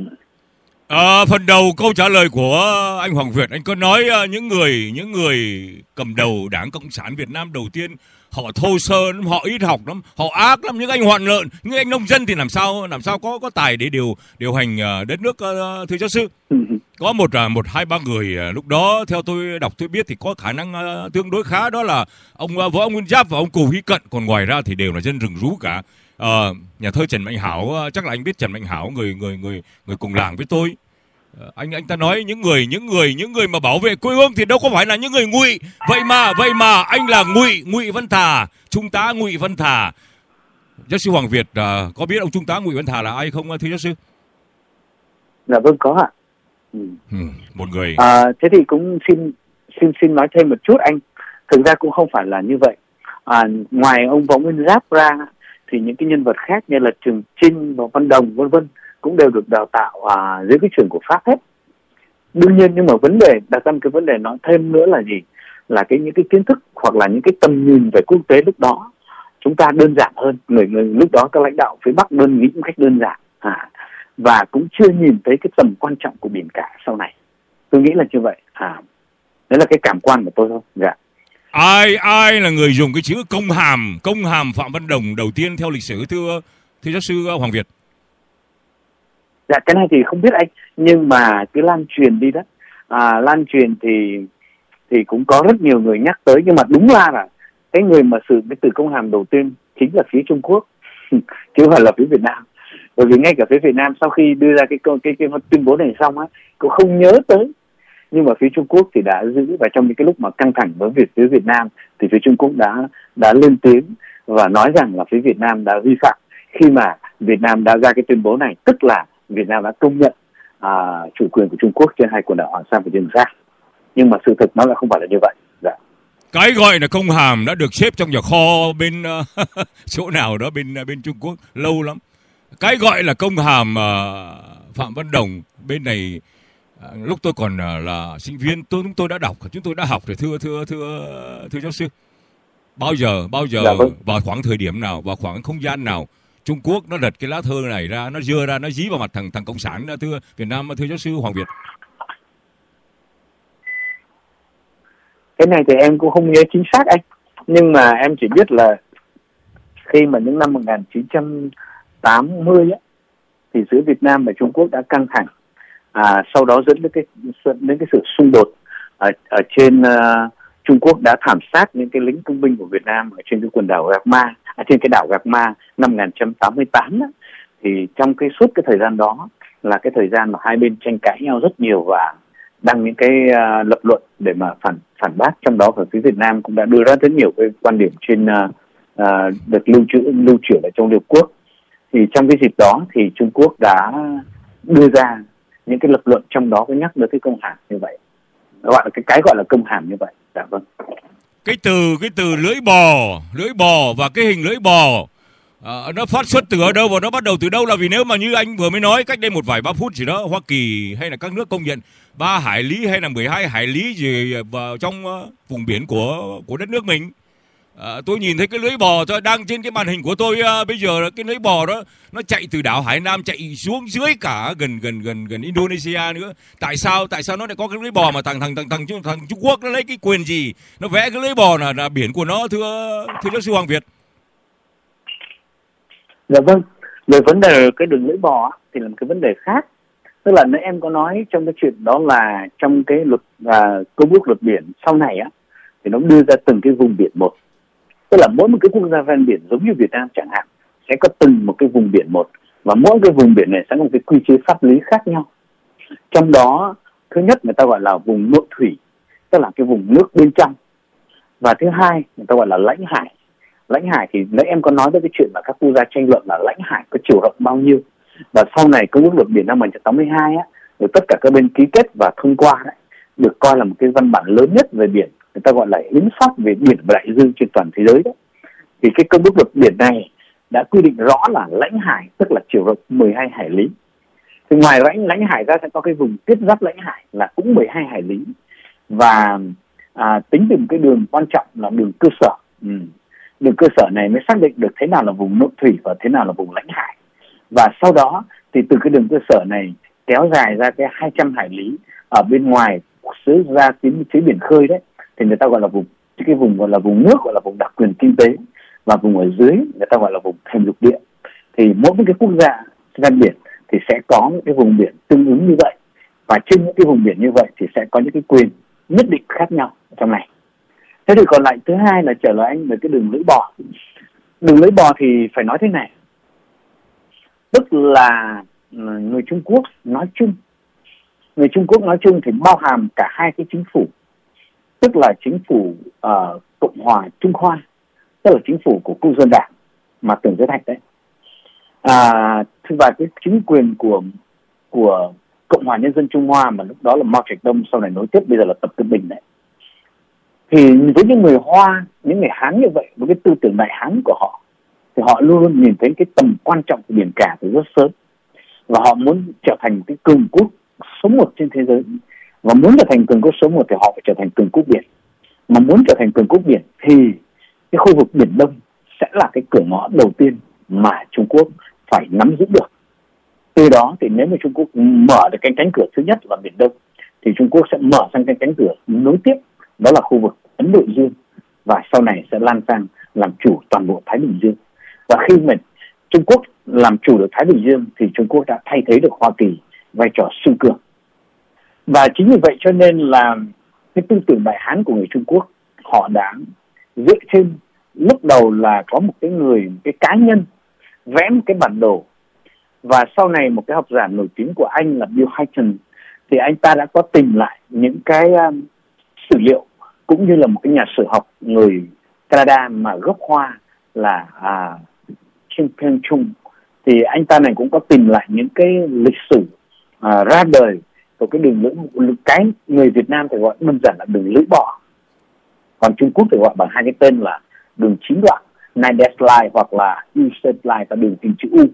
S3: À, phần đầu câu trả lời của anh Hoàng Việt, anh có nói uh, những người những người cầm đầu Đảng Cộng sản Việt Nam đầu tiên họ thô sơ lắm, họ ít học lắm, họ ác lắm, những anh hoạn lợn, những anh nông dân thì làm sao làm sao có có tài để điều điều hành uh, đất nước, uh, thưa giáo sư. Có một uh, một hai ba người uh, lúc đó theo tôi đọc tôi biết thì có khả năng uh, tương đối khá, đó là ông uh, Võ Nguyên Giáp và ông Cù Huy Cận, còn ngoài ra thì đều là dân rừng rú cả. Uh, nhà thơ Trần Mạnh Hảo, uh, chắc là anh biết Trần Mạnh Hảo, người người người người cùng làng với tôi. Anh anh ta nói những người những người những người mà bảo vệ quê hương thì đâu có phải là những người ngụy. Vậy mà vậy mà anh là ngụy Ngụy Văn Thà, Trung tá Ngụy Văn Thà. Giáo sư Hoàng Việt uh, có biết ông Trung tá Ngụy Văn Thà là ai không thưa giáo sư?
S4: Dạ vâng, có ạ. Ừ.
S3: Ừ, một người.
S4: À, thế thì cũng xin xin xin nói thêm một chút anh. Thực ra cũng không phải là như vậy. À, ngoài ông Võ Nguyên Giáp ra thì những cái nhân vật khác như là Trường Chinh và Văn Đồng vân vân cũng đều được đào tạo à, dưới cái trường của Pháp hết. Đương nhiên, nhưng mà vấn đề đặt ra một cái vấn đề nói thêm nữa là gì? Là cái những cái kiến thức hoặc là những cái tầm nhìn về quốc tế lúc đó chúng ta đơn giản hơn. Người người lúc đó các lãnh đạo phía Bắc đơn nghĩ một cách đơn giản, à, và cũng chưa nhìn thấy cái tầm quan trọng của biển cả sau này. Tôi nghĩ là như vậy. À, đấy là cái cảm quan của tôi thôi. Dạ.
S3: Ai ai là người dùng cái chữ công hàm công hàm Phạm Văn Đồng đầu tiên theo lịch sử thưa thưa giáo sư Hoàng Việt?
S4: Dạ, cái này thì không biết anh, nhưng mà cứ lan truyền đi đó. À, lan truyền thì thì cũng có rất nhiều người nhắc tới, nhưng mà đúng là là cái người mà sử cái từ công hàm đầu tiên chính là phía Trung Quốc. chứ không phải là phía Việt Nam. Bởi vì ngay cả phía Việt Nam sau khi đưa ra cái cái, cái, cái tuyên bố này xong á, cũng không nhớ tới. Nhưng mà phía Trung Quốc thì đã giữ, và trong những cái lúc mà căng thẳng với việc phía Việt Nam thì phía Trung Quốc đã đã lên tiếng và nói rằng là phía Việt Nam đã vi phạm khi mà Việt Nam đã ra cái tuyên bố này, tức là Việt Nam đã công nhận à, chủ quyền của Trung Quốc trên hai quần đảo Hoàng Sa và Trường Sa. Nhưng mà sự thật nó lại không phải là như vậy. Dạ.
S3: Cái gọi là công hàm đã được xếp trong nhà kho bên uh, chỗ nào đó bên bên Trung Quốc lâu lắm. Cái gọi là công hàm uh, Phạm Văn Đồng bên này, uh, lúc tôi còn uh, là sinh viên, tôi chúng tôi đã đọc, chúng tôi đã học rồi, thưa thưa thưa thưa giáo sư. Bao giờ bao giờ
S4: dạ, vâng.
S3: vào khoảng thời điểm nào, vào khoảng không gian nào Trung Quốc nó lật cái lá thơ này ra, nó dưa ra, nó dí vào mặt thằng thằng cộng sản, thưa Việt Nam, thưa giáo sư Hoàng Việt?
S4: Cái này thì em cũng không nhớ chính xác anh, nhưng mà em chỉ biết là khi mà những năm một nghìn chín trăm tám mươi á, thì giữa Việt Nam và Trung Quốc đã căng thẳng, à, sau đó dẫn đến cái đến cái sự xung đột ở, ở trên uh, Trung Quốc đã thảm sát những cái lính công binh của Việt Nam ở trên cái quần đảo Gạc Ma, à, trên cái đảo Gạc Ma năm một nghìn chín trăm tám mươi tám đó. Thì trong cái suốt cái thời gian đó là cái thời gian mà hai bên tranh cãi nhau rất nhiều và đăng những cái uh, lập luận để mà phản phản bác, trong đó ở phía Việt Nam cũng đã đưa ra rất nhiều cái quan điểm trên uh, uh, được lưu trữ lưu trữ ở trong Liên Hợp Quốc. Thì trong cái dịp đó thì Trung Quốc đã đưa ra những cái lập luận, trong đó có nhắc đến cái công hàm như vậy, gọi là cái cái gọi là công hàm như vậy. Dạ vâng.
S3: Cái từ cái từ lưỡi bò, lưỡi bò và cái hình lưỡi bò à, nó phát xuất từ ở đâu và nó bắt đầu từ đâu? Là vì nếu mà như anh vừa mới nói cách đây một vài ba phút gì đó, Hoa Kỳ hay là các nước công nhận ba hải lý hay là mười hai hải lý gì vào trong uh, vùng biển của của đất nước mình. À, tôi nhìn thấy cái lưỡi bò tôi đang trên cái màn hình của tôi uh, bây giờ, cái lưỡi bò đó nó chạy từ đảo Hải Nam chạy xuống dưới cả gần gần gần gần Indonesia nữa. Tại sao tại sao nó lại có cái lưỡi bò mà thằng thằng thằng thằng, thằng Trung Quốc nó lấy cái quyền gì nó vẽ cái lưỡi bò là, là biển của nó, thưa thưa giáo sư Hoàng Việt?
S4: Dạ vâng, về vấn đề cái đường lưỡi bò thì là một cái vấn đề khác. Tức là nếu em có nói trong cái chuyện đó là trong cái luật à, công ước luật biển sau này á, thì nó đưa ra từng cái vùng biển một. Tức là mỗi một cái quốc gia ven biển giống như Việt Nam chẳng hạn sẽ có từng một cái vùng biển một, và mỗi cái vùng biển này sẽ có một cái quy chế pháp lý khác nhau. Trong đó thứ nhất người ta gọi là vùng nội thủy, tức là cái vùng nước bên trong, và thứ hai người ta gọi là lãnh hải. Lãnh hải thì nãy em có nói tới cái chuyện mà các quốc gia tranh luận là lãnh hải có chiều rộng bao nhiêu, và sau này công ước luật biển năm một nghìn chín trăm tám mươi hai á, rồi tất cả các bên ký kết và thông qua đấy, được coi là một cái văn bản lớn nhất về biển, người ta gọi là hiến pháp về biển và đại dương trên toàn thế giới đó. Thì cái công ước luật biển này đã quy định rõ là lãnh hải tức là chiều rộng mười hai hải lý. Thì ngoài lãnh lãnh hải ra sẽ có cái vùng tiếp giáp lãnh hải là cũng mười hai hải lý, và à, tính từ một cái đường quan trọng là đường cơ sở. Ừ. Đường cơ sở này mới xác định được thế nào là vùng nội thủy và thế nào là vùng lãnh hải. Và sau đó thì từ cái đường cơ sở này kéo dài ra cái hai trăm hải lý ở bên ngoài xứ ra đến phía biển khơi đấy, thì người ta gọi là vùng, cái vùng gọi là vùng nước, gọi là vùng đặc quyền kinh tế, và vùng ở dưới người ta gọi là vùng thềm lục địa. Thì mỗi một cái quốc gia ven biển thì sẽ có những cái vùng biển tương ứng như vậy, và trên những cái vùng biển như vậy thì sẽ có những cái quyền nhất định khác nhau trong này. Thế thì còn lại thứ hai là trở lại anh về cái đường lưỡi bò. Đường lưỡi bò thì phải nói thế này, tức là người Trung Quốc nói chung, người Trung Quốc nói chung thì bao hàm cả hai cái chính phủ, tức là chính phủ uh, Cộng hòa Trung Hoa, tức là chính phủ của Quốc dân Đảng mà Tưởng Giới Thạch đấy, à, và cái chính quyền của của Cộng hòa Nhân dân Trung Hoa mà lúc đó là Mao Trạch Đông, sau này nối tiếp bây giờ là Tập Cận Bình đấy. Thì với những người Hoa, những người Hán như vậy, với cái tư tưởng Đại Hán của họ, thì họ luôn luôn nhìn thấy cái tầm quan trọng của biển cả từ rất sớm, và họ muốn trở thành cái cường quốc số một trên thế giới. Và muốn trở thành cường quốc số một thì họ phải trở thành cường quốc biển. Mà muốn trở thành cường quốc biển thì cái khu vực Biển Đông sẽ là cái cửa ngõ đầu tiên mà Trung Quốc phải nắm giữ được. Từ đó thì nếu mà Trung Quốc mở được cái cánh cửa thứ nhất là Biển Đông, thì Trung Quốc sẽ mở sang cái cánh cửa nối tiếp, đó là khu vực Ấn Độ Dương, và sau này sẽ lan sang làm chủ toàn bộ Thái Bình Dương. Và khi mà Trung Quốc làm chủ được Thái Bình Dương thì Trung Quốc đã thay thế được Hoa Kỳ vai trò siêu cường. Và chính vì vậy cho nên là cái tư tưởng Đại Hán của người Trung Quốc, họ đã dựa trên lúc đầu là có một cái người, một cái cá nhân vẽ một cái bản đồ. Và sau này một cái học giả nổi tiếng của Anh là Bill Hayton, thì anh ta đã có tìm lại những cái um, sử liệu cũng như là một cái nhà sử học người Canada mà gốc Hoa là à, Trinh Peng Chung. Thì anh ta này cũng có tìm lại những cái lịch sử à, ra đời của cái đường lưỡi, cái người Việt Nam thì gọi đơn giản là đường lưỡi bò, còn Trung Quốc thì gọi bằng hai cái tên là đường chín đoạn Nine Dash Line hoặc là U-shaped line và đường hình chữ U.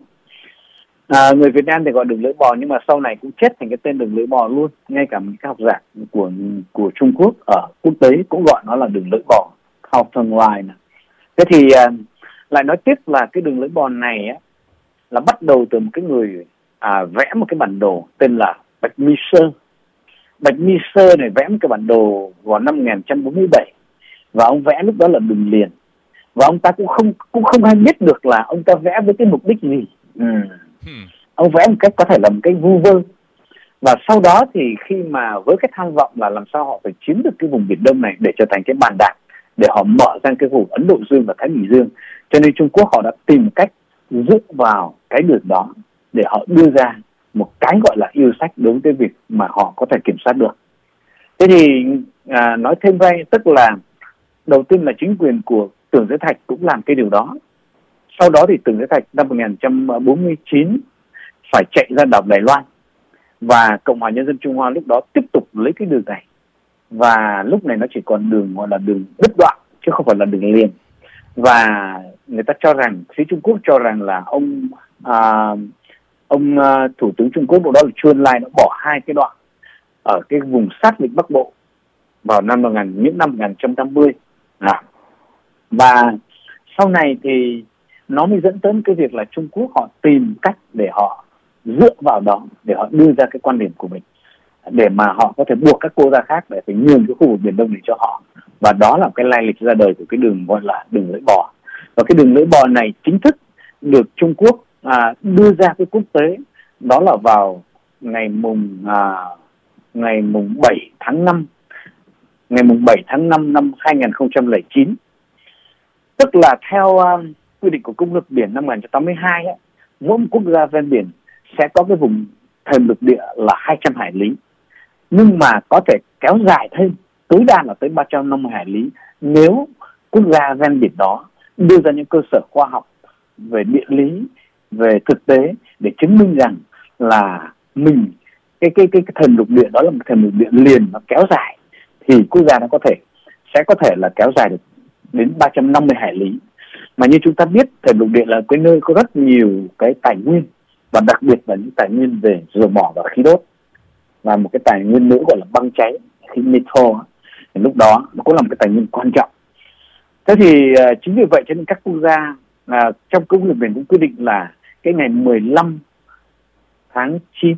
S4: À, người Việt Nam thì gọi đường lưỡi bò, nhưng mà sau này cũng chết thành cái tên đường lưỡi bò luôn. Ngay cả những cái học giả của của Trung Quốc ở quốc tế cũng gọi nó là đường lưỡi bò, Carlton Line. Thế thì à, lại nói tiếp là cái đường lưỡi bò này á, là bắt đầu từ một cái người à, vẽ một cái bản đồ tên là Bạch Mi Sơ. Bạch Mi Sơ này vẽ một cái bản đồ vào năm một nghìn chín trăm bốn mươi bảy, và ông vẽ lúc đó là đường liền, và ông ta cũng không cũng không hay biết được là ông ta vẽ với cái mục đích gì. Ừ. Hmm. Ông vẽ một cách có thể là một cái vu vơ, và sau đó thì khi mà với cái tham vọng là làm sao họ phải chiếm được cái vùng Biển Đông này để trở thành cái bàn đạp để họ mở ra cái vùng Ấn Độ Dương và Thái Bình Dương, cho nên Trung Quốc họ đã tìm cách dựa vào cái đường đó để họ đưa ra một cái gọi là yêu sách đối với cái việc mà họ có thể kiểm soát được. Thế thì à, nói thêm đây, tức là đầu tiên là chính quyền của Tưởng Giới Thạch cũng làm cái điều đó. Sau đó thì Tưởng Giới Thạch năm một nghìn chín trăm bốn mươi chín phải chạy ra đảo Đài Loan, và Cộng hòa Nhân dân Trung Hoa lúc đó tiếp tục lấy cái đường này, và lúc này nó chỉ còn đường gọi là đường đứt đoạn chứ không phải là đường liền. Và người ta cho rằng, phía Trung Quốc cho rằng là ông à, ông à, thủ tướng Trung Quốc lúc đó là Chu Ân Lai đã bỏ hai cái đoạn ở cái vùng sát vịnh Bắc Bộ vào năm một nghìn những năm một nghìn chín trăm tám mươi. À. Và sau này thì nó mới dẫn tới cái việc là Trung Quốc họ tìm cách để họ dựa vào đó để họ đưa ra cái quan điểm của mình, để mà họ có thể buộc các quốc gia khác để phải nhường cái khu vực Biển Đông này cho họ. Và đó là cái lai lịch ra đời của cái đường gọi là đường lưỡi bò. Và cái đường lưỡi bò này chính thức được Trung Quốc à, đưa ra cái quốc tế, đó là vào ngày mùng à, ngày mùng bảy tháng năm ngày mùng bảy tháng năm năm hai nghìn không trăm lẻ chín. Tức là theo uh, quy định của Công ước Biển năm một nghìn chín trăm tám mươi hai ấy, mỗi một quốc gia ven biển sẽ có cái vùng thềm lục địa là hai trăm hải lý, nhưng mà có thể kéo dài thêm tối đa là tới ba trăm năm mươi hải lý nếu quốc gia ven biển đó đưa ra những cơ sở khoa học về địa lý, về thực tế để chứng minh rằng là mình cái cái cái, cái thềm lục địa đó là một thềm lục địa liền nó kéo dài, thì quốc gia nó có thể sẽ có thể là kéo dài được đến ba trăm năm mươi hải lý. Mà như chúng ta biết, thềm lục địa là cái nơi có rất nhiều cái tài nguyên, và đặc biệt là những tài nguyên về dầu mỏ và khí đốt, và một cái tài nguyên nữa gọi là băng cháy, khí metal. Thì lúc đó nó cũng là một cái tài nguyên quan trọng. Thế thì uh, chính vì vậy cho nên các quốc gia uh, trong Công ước Biển cũng quy định là cái ngày mười lăm tháng chín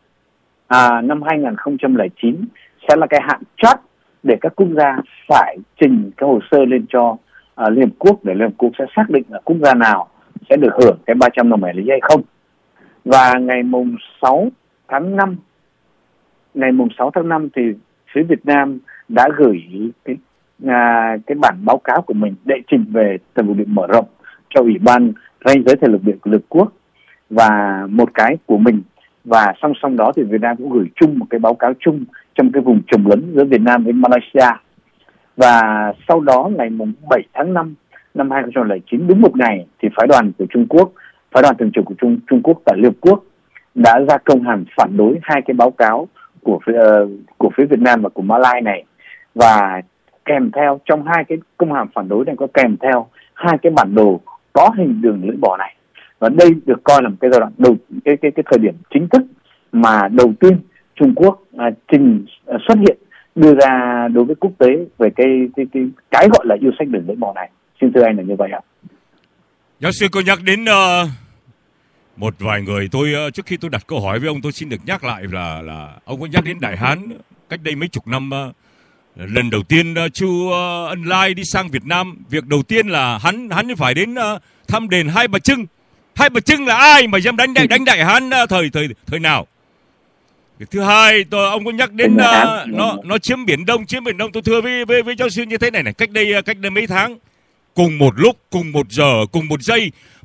S4: à, năm hai nghìn không trăm lẻ chín sẽ là cái hạn chót để các quốc gia phải trình cái hồ sơ lên cho uh, Liên Hợp Quốc, để Liên Hợp Quốc sẽ xác định là quốc gia nào sẽ được hưởng cái ba trăm năm mươi hải lý hay không. Và ngày mùng sáu tháng năm ngày mùng sáu tháng năm thì phía Việt Nam đã gửi cái à, cái bản báo cáo của mình đệ trình về thềm lục địa mở rộng cho Ủy ban ranh giới thềm lục địa của Liên Hợp Quốc, và một cái của mình. Và song song đó thì Việt Nam cũng gửi chung một cái báo cáo chung trong cái vùng trồng lấn giữa Việt Nam với Malaysia. Và sau đó ngày mùng bảy tháng năm năm hai nghìn không trăm lẻ chín, đúng một ngày, thì phái đoàn của Trung Quốc, phái đoàn thường trực của Trung Trung Quốc tại Liên Hợp Quốc đã ra công hàm phản đối hai cái báo cáo của phía, uh, của phía Việt Nam và của Malai này. Và kèm theo trong hai cái công hàm phản đối này có kèm theo hai cái bản đồ có hình đường lưỡi bò này. Và đây được coi là một cái giai đoạn đầu, cái cái cái thời điểm chính thức mà đầu tiên Trung Quốc à, trình à, xuất hiện đưa ra đối với quốc tế về cái cái cái cái gọi là yêu sách đường lưỡi bò này. Xin thưa anh là như vậy ạ.
S3: Giáo sư có nhắc đến uh, một vài người. Tôi uh, trước khi tôi đặt câu hỏi với ông, tôi xin được nhắc lại là là ông có nhắc đến Đại Hán cách đây mấy chục năm. Uh, lần đầu tiên uh, Chu uh, Ân Lai đi sang Việt Nam, việc đầu tiên là hắn hắn phải đến uh, thăm đền Hai Bà Trưng. Hai Bà Trưng là ai mà dám đánh đánh, đánh Đại Hán uh, thời thời thời nào? Việc thứ hai, tôi, ông có nhắc đến uh, nó nó chiếm Biển Đông, chiếm Biển Đông. Tôi thưa với với với giáo sư như thế này này, cách đây cách đây mấy tháng, cùng một lúc, cùng một giờ, cùng một giây,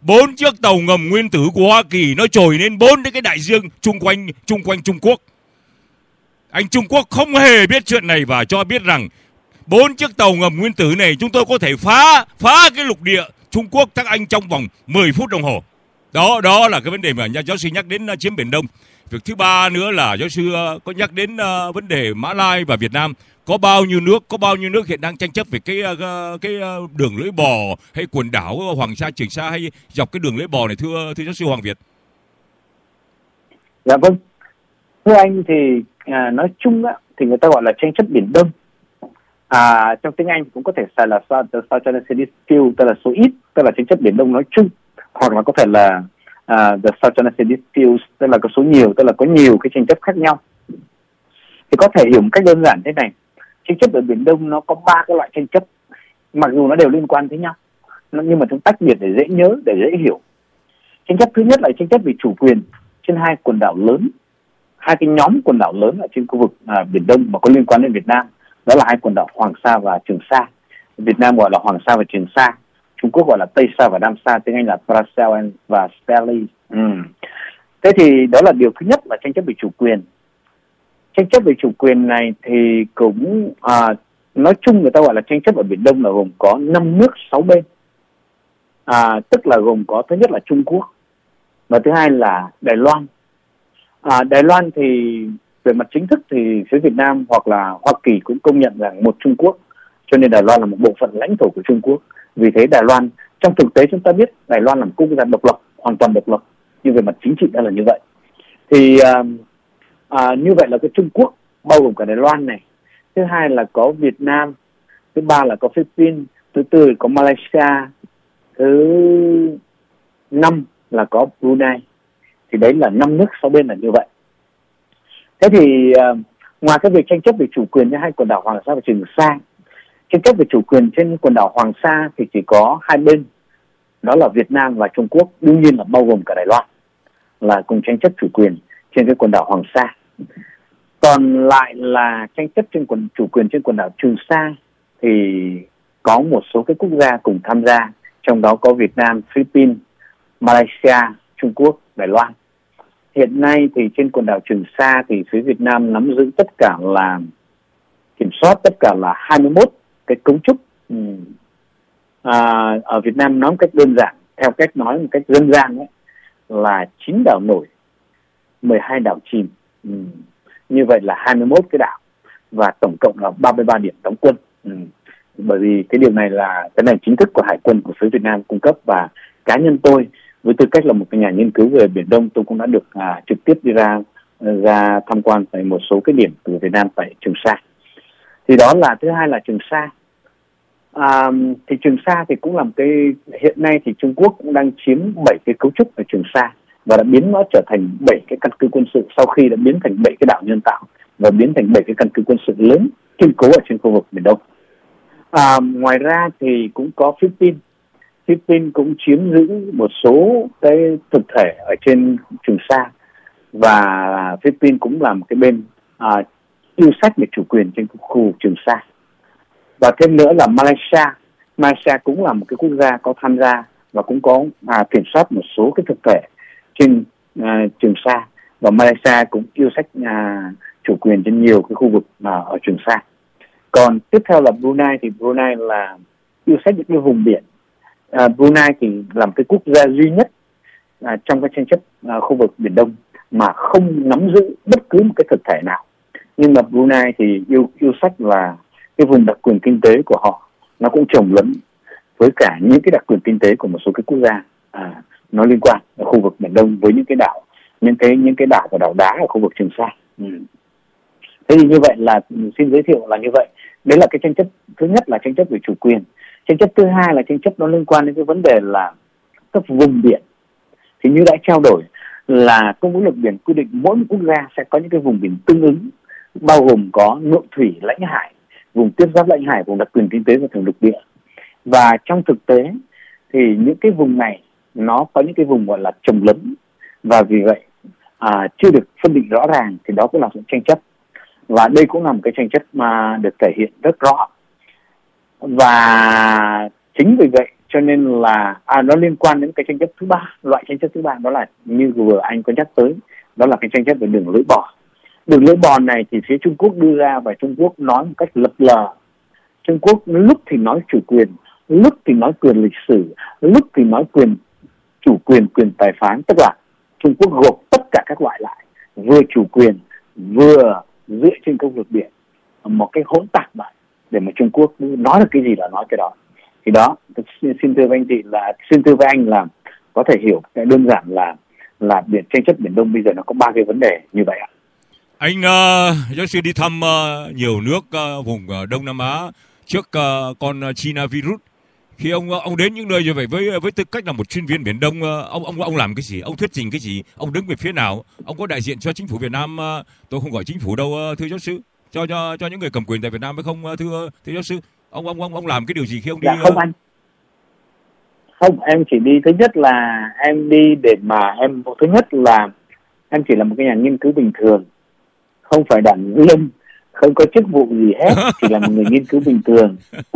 S3: bốn chiếc tàu ngầm nguyên tử của Hoa Kỳ nó trồi lên bốn cái đại dương chung quanh chung quanh Trung Quốc. Anh Trung Quốc không hề biết chuyện này và cho biết rằng bốn chiếc tàu ngầm nguyên tử này chúng tôi có thể phá phá cái lục địa Trung Quốc các anh trong vòng mười phút đồng hồ. Đó đó là cái vấn đề mà giáo sư nhắc đến uh, chiếm Biển Đông. Việc thứ ba nữa là giáo sư uh, có nhắc đến uh, vấn đề Mã Lai và Việt Nam. Có bao nhiêu nước, có bao nhiêu nước hiện đang tranh chấp về cái uh, cái uh, đường lưỡi bò hay quần đảo Hoàng Sa, Trường Sa hay dọc cái đường lưỡi bò này, thưa thưa giáo sư Hoàng Việt?
S4: Dạ vâng, thưa anh thì à, nói chung á, thì người ta gọi là tranh chấp Biển Đông. À, trong tiếng Anh cũng có thể xài là South China Sea Dispute, tức là số ít, tức là tranh chấp Biển Đông nói chung, hoặc là có thể là uh, the South China Sea Dispute, tức là có số nhiều, tức là có nhiều cái tranh chấp khác nhau. Thì có thể hiểu một cách đơn giản thế này: tranh chấp ở Biển Đông nó có ba cái loại tranh chấp, mặc dù nó đều liên quan tới nhau, nhưng mà chúng tách biệt để dễ nhớ, để dễ hiểu. Tranh chấp thứ nhất là tranh chấp về chủ quyền trên hai quần đảo lớn, hai cái nhóm quần đảo lớn ở trên khu vực à, Biển Đông mà có liên quan đến Việt Nam, đó là hai quần đảo Hoàng Sa và Trường Sa. Việt Nam gọi là Hoàng Sa và Trường Sa, Trung Quốc gọi là Tây Sa và Nam Sa, tiếng Anh là Paracel và Spratly. Ừ. Thế thì đó là điều thứ nhất là tranh chấp về chủ quyền. Tranh chấp về chủ quyền này thì cũng à, nói chung người ta gọi là tranh chấp ở Biển Đông là gồm có năm nước sáu bên, à, tức là gồm có thứ nhất là Trung Quốc và thứ hai là Đài Loan. À, Đài Loan thì về mặt chính thức thì phía Việt Nam hoặc là Hoa Kỳ cũng công nhận rằng một Trung Quốc, cho nên Đài Loan là một bộ phận lãnh thổ của Trung Quốc. Vì thế Đài Loan, trong thực tế chúng ta biết Đài Loan là một quốc gia độc lập, hoàn toàn độc lập, nhưng về mặt chính trị đã là như vậy. Thì à, à, như vậy là cái Trung Quốc bao gồm cả Đài Loan này, thứ hai là có Việt Nam, thứ ba là có Philippines, thứ tư là có Malaysia, thứ năm là có Brunei. Thì đấy là năm nước sáu bên là như vậy. Thế thì uh, ngoài cái việc tranh chấp về chủ quyền trên hai quần đảo Hoàng Sa và Trường Sa, tranh chấp về chủ quyền trên quần đảo Hoàng Sa thì chỉ có hai bên, đó là Việt Nam và Trung Quốc, đương nhiên là bao gồm cả Đài Loan, là cùng tranh chấp chủ quyền trên cái quần đảo Hoàng Sa. Còn lại là tranh chấp trên quần chủ quyền trên quần đảo Trường Sa thì có một số cái quốc gia cùng tham gia, trong đó có Việt Nam, Philippines, Malaysia, Trung Quốc, Đài Loan. Hiện nay thì trên quần đảo Trường Sa thì phía Việt Nam nắm giữ tất cả là kiểm soát tất cả là hai mươi mốt cái cấu trúc. Ừ. À, ở Việt Nam nói một cách đơn giản, theo cách nói một cách dân gian ấy, là chín đảo nổi, mười hai đảo chìm. Ừ. Như vậy là hai mươi mốt cái đảo và tổng cộng là ba mươi ba điểm đóng quân. Ừ. Bởi vì cái điều này là cái này chính thức của Hải quân của phía Việt Nam cung cấp, và cá nhân tôi với tư cách là một cái nhà nghiên cứu về Biển Đông, tôi cũng đã được à, trực tiếp đi ra ra tham quan tại một số cái điểm từ Việt Nam tại Trường Sa. Thì đó là thứ hai là Trường Sa. À, thì Trường Sa thì cũng là một cái, hiện nay thì Trung Quốc cũng đang chiếm bảy cái cấu trúc ở Trường Sa và đã biến nó trở thành bảy cái căn cứ quân sự, sau khi đã biến thành bảy cái đảo nhân tạo và biến thành bảy cái căn cứ quân sự lớn kiên cố ở trên khu vực Biển Đông. À, ngoài ra thì cũng có Philippines. Philippines cũng chiếm giữ một số cái thực thể ở trên Trường Sa, và Philippines cũng là một cái bên à, yêu sách về chủ quyền trên khu vực Trường Sa. Và thêm nữa là Malaysia. Malaysia cũng là một cái quốc gia có tham gia và cũng có à, kiểm soát một số cái thực thể trên à, Trường Sa, và Malaysia cũng yêu sách à, chủ quyền trên nhiều cái khu vực à, ở Trường Sa. Còn tiếp theo là Brunei, thì Brunei là yêu sách những cái vùng biển. À, Brunei thì là một cái quốc gia duy nhất à, trong cái tranh chấp à, khu vực Biển Đông mà không nắm giữ bất cứ một cái thực thể nào. Nhưng mà Brunei thì yêu yêu sách là cái vùng đặc quyền kinh tế của họ nó cũng chồng lấn với cả những cái đặc quyền kinh tế của một số cái quốc gia à, nó liên quan ở khu vực Biển Đông, với những cái đảo, những cái những cái đảo và đảo đá ở khu vực Trường Sa. Ừ. Thế thì như vậy là xin giới thiệu là như vậy. Đấy là cái tranh chấp thứ nhất là tranh chấp về chủ quyền. Tranh chấp thứ hai là tranh chấp nó liên quan đến cái vấn đề là các vùng biển. Thì như đã trao đổi là Công ước luật biển quy định mỗi một quốc gia sẽ có những cái vùng biển tương ứng, bao gồm có nội thủy, lãnh hải, vùng tiếp giáp lãnh hải, vùng đặc quyền kinh tế và thềm lục địa. Và trong thực tế thì những cái vùng này nó có những cái vùng gọi là chồng lấn, và vì vậy à, chưa được phân định rõ ràng, thì đó cũng là một tranh chấp. Và đây cũng là một cái tranh chấp mà được thể hiện rất rõ. Và chính vì vậy cho nên là à, nó liên quan đến cái tranh chấp thứ ba. Loại tranh chấp thứ ba đó là như vừa anh có nhắc tới, đó là cái tranh chấp về đường lưỡi bò. Đường lưỡi bò này thì phía Trung Quốc đưa ra và Trung Quốc nói một cách lập lờ. Trung Quốc lúc thì nói chủ quyền, lúc thì nói quyền lịch sử, lúc thì nói quyền chủ quyền, quyền tài phán, tức là Trung Quốc gộp tất cả các loại lại, vừa chủ quyền vừa dựa trên công lược biển, một cái hỗn tạp vậy để mà Trung Quốc nói được cái gì là nói cái đó. Thì đó, xin thưa với anh chị là xin thưa với anh là có thể hiểu cái đơn giản là là biển tranh chấp Biển Đông bây giờ nó có ba cái vấn đề như vậy ạ.
S3: Anh uh, giáo sư đi thăm uh, nhiều nước uh, vùng uh, Đông Nam Á trước uh, con uh, China virus. Khi ông ông đến những nơi như vậy với với tư cách là một chuyên viên Biển Đông, uh, ông ông ông làm cái gì? Ông thuyết trình cái gì? Ông đứng về phía nào? Ông có đại diện cho chính phủ Việt Nam? Uh, tôi không gọi chính phủ đâu, uh, thưa giáo sư. Cho cho cho những người cầm quyền tại Việt Nam phải không, uh, thưa thưa giáo sư? Ông ông ông ông làm cái điều gì khi ông đi?
S4: Dạ không anh. Không, em chỉ đi, thứ nhất là em đi để mà em thứ nhất là em chỉ là một cái nhà nghiên cứu bình thường, không phải đảng viên, không có chức vụ gì hết, chỉ là một người nghiên cứu bình thường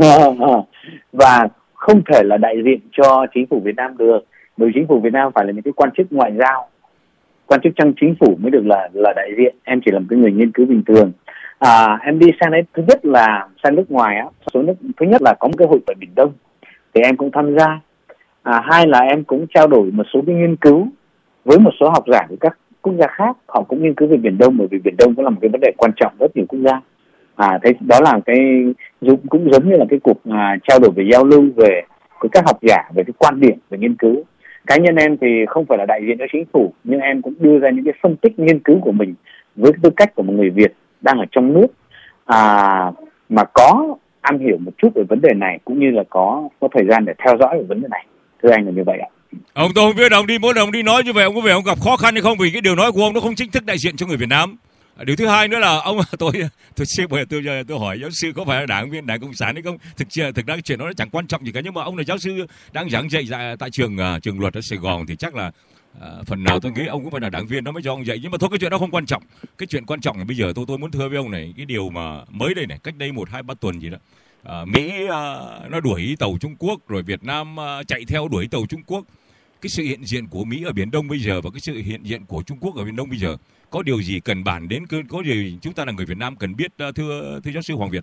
S4: và không thể là đại diện cho chính phủ Việt Nam được, bởi chính phủ Việt Nam phải là những cái quan chức ngoại giao, quan chức trong chính phủ mới được là là đại diện. Em chỉ là một cái người nghiên cứu bình thường. À, em đi sang đấy, thứ nhất là sang nước ngoài á, số nước thứ nhất là có một cái hội ở Biển Đông thì em cũng tham gia. À, hai là em cũng trao đổi một số cái nghiên cứu với một số học giả của các quốc gia khác, họ cũng nghiên cứu về Biển Đông, bởi vì Biển Đông cũng là một cái vấn đề quan trọng rất nhiều quốc gia. À, thế đó là cái cũng giống như là cái cuộc à, trao đổi về giao lưu về của các học giả về cái quan điểm về nghiên cứu. Cá nhân em thì không phải là đại diện cho chính phủ, nhưng em cũng đưa ra những cái phân tích nghiên cứu của mình với tư cách của một người Việt đang ở trong nước, à, mà có am hiểu một chút về vấn đề này, cũng như là có có thời gian để theo dõi về vấn đề này. Thưa anh là như vậy ạ.
S3: Ông tôi không biết, ông đi mỗi lần ông đi nói như vậy, ông có vẻ ông gặp khó khăn hay không, vì cái điều nói của ông nó không chính thức đại diện cho người Việt Nam. Điều thứ hai nữa là ông tôi tôi xin mời tôi tôi hỏi giáo sư có phải là đảng viên Đảng Cộng sản hay không? Thực thực ra cái chuyện đó nó chẳng quan trọng gì cả, nhưng mà ông là giáo sư đang giảng dạy tại trường uh, trường luật ở Sài Gòn thì chắc là uh, phần nào tôi nghĩ ông cũng phải là đảng viên, nó mới cho ông dạy. Nhưng mà thôi, cái chuyện đó không quan trọng. Cái chuyện quan trọng là bây giờ tôi tôi muốn thưa với ông này, cái điều mà mới đây này, cách đây một hai ba tuần gì đó, uh, Mỹ uh, nó đuổi tàu Trung Quốc, rồi Việt Nam uh, chạy theo đuổi tàu Trung Quốc. Cái sự hiện diện của Mỹ ở Biển Đông bây giờ và cái sự hiện diện của Trung Quốc ở Biển Đông bây giờ, có điều gì cần bàn đến, có điều gì chúng ta là người Việt Nam cần biết, thưa thưa giáo sư Hoàng Việt?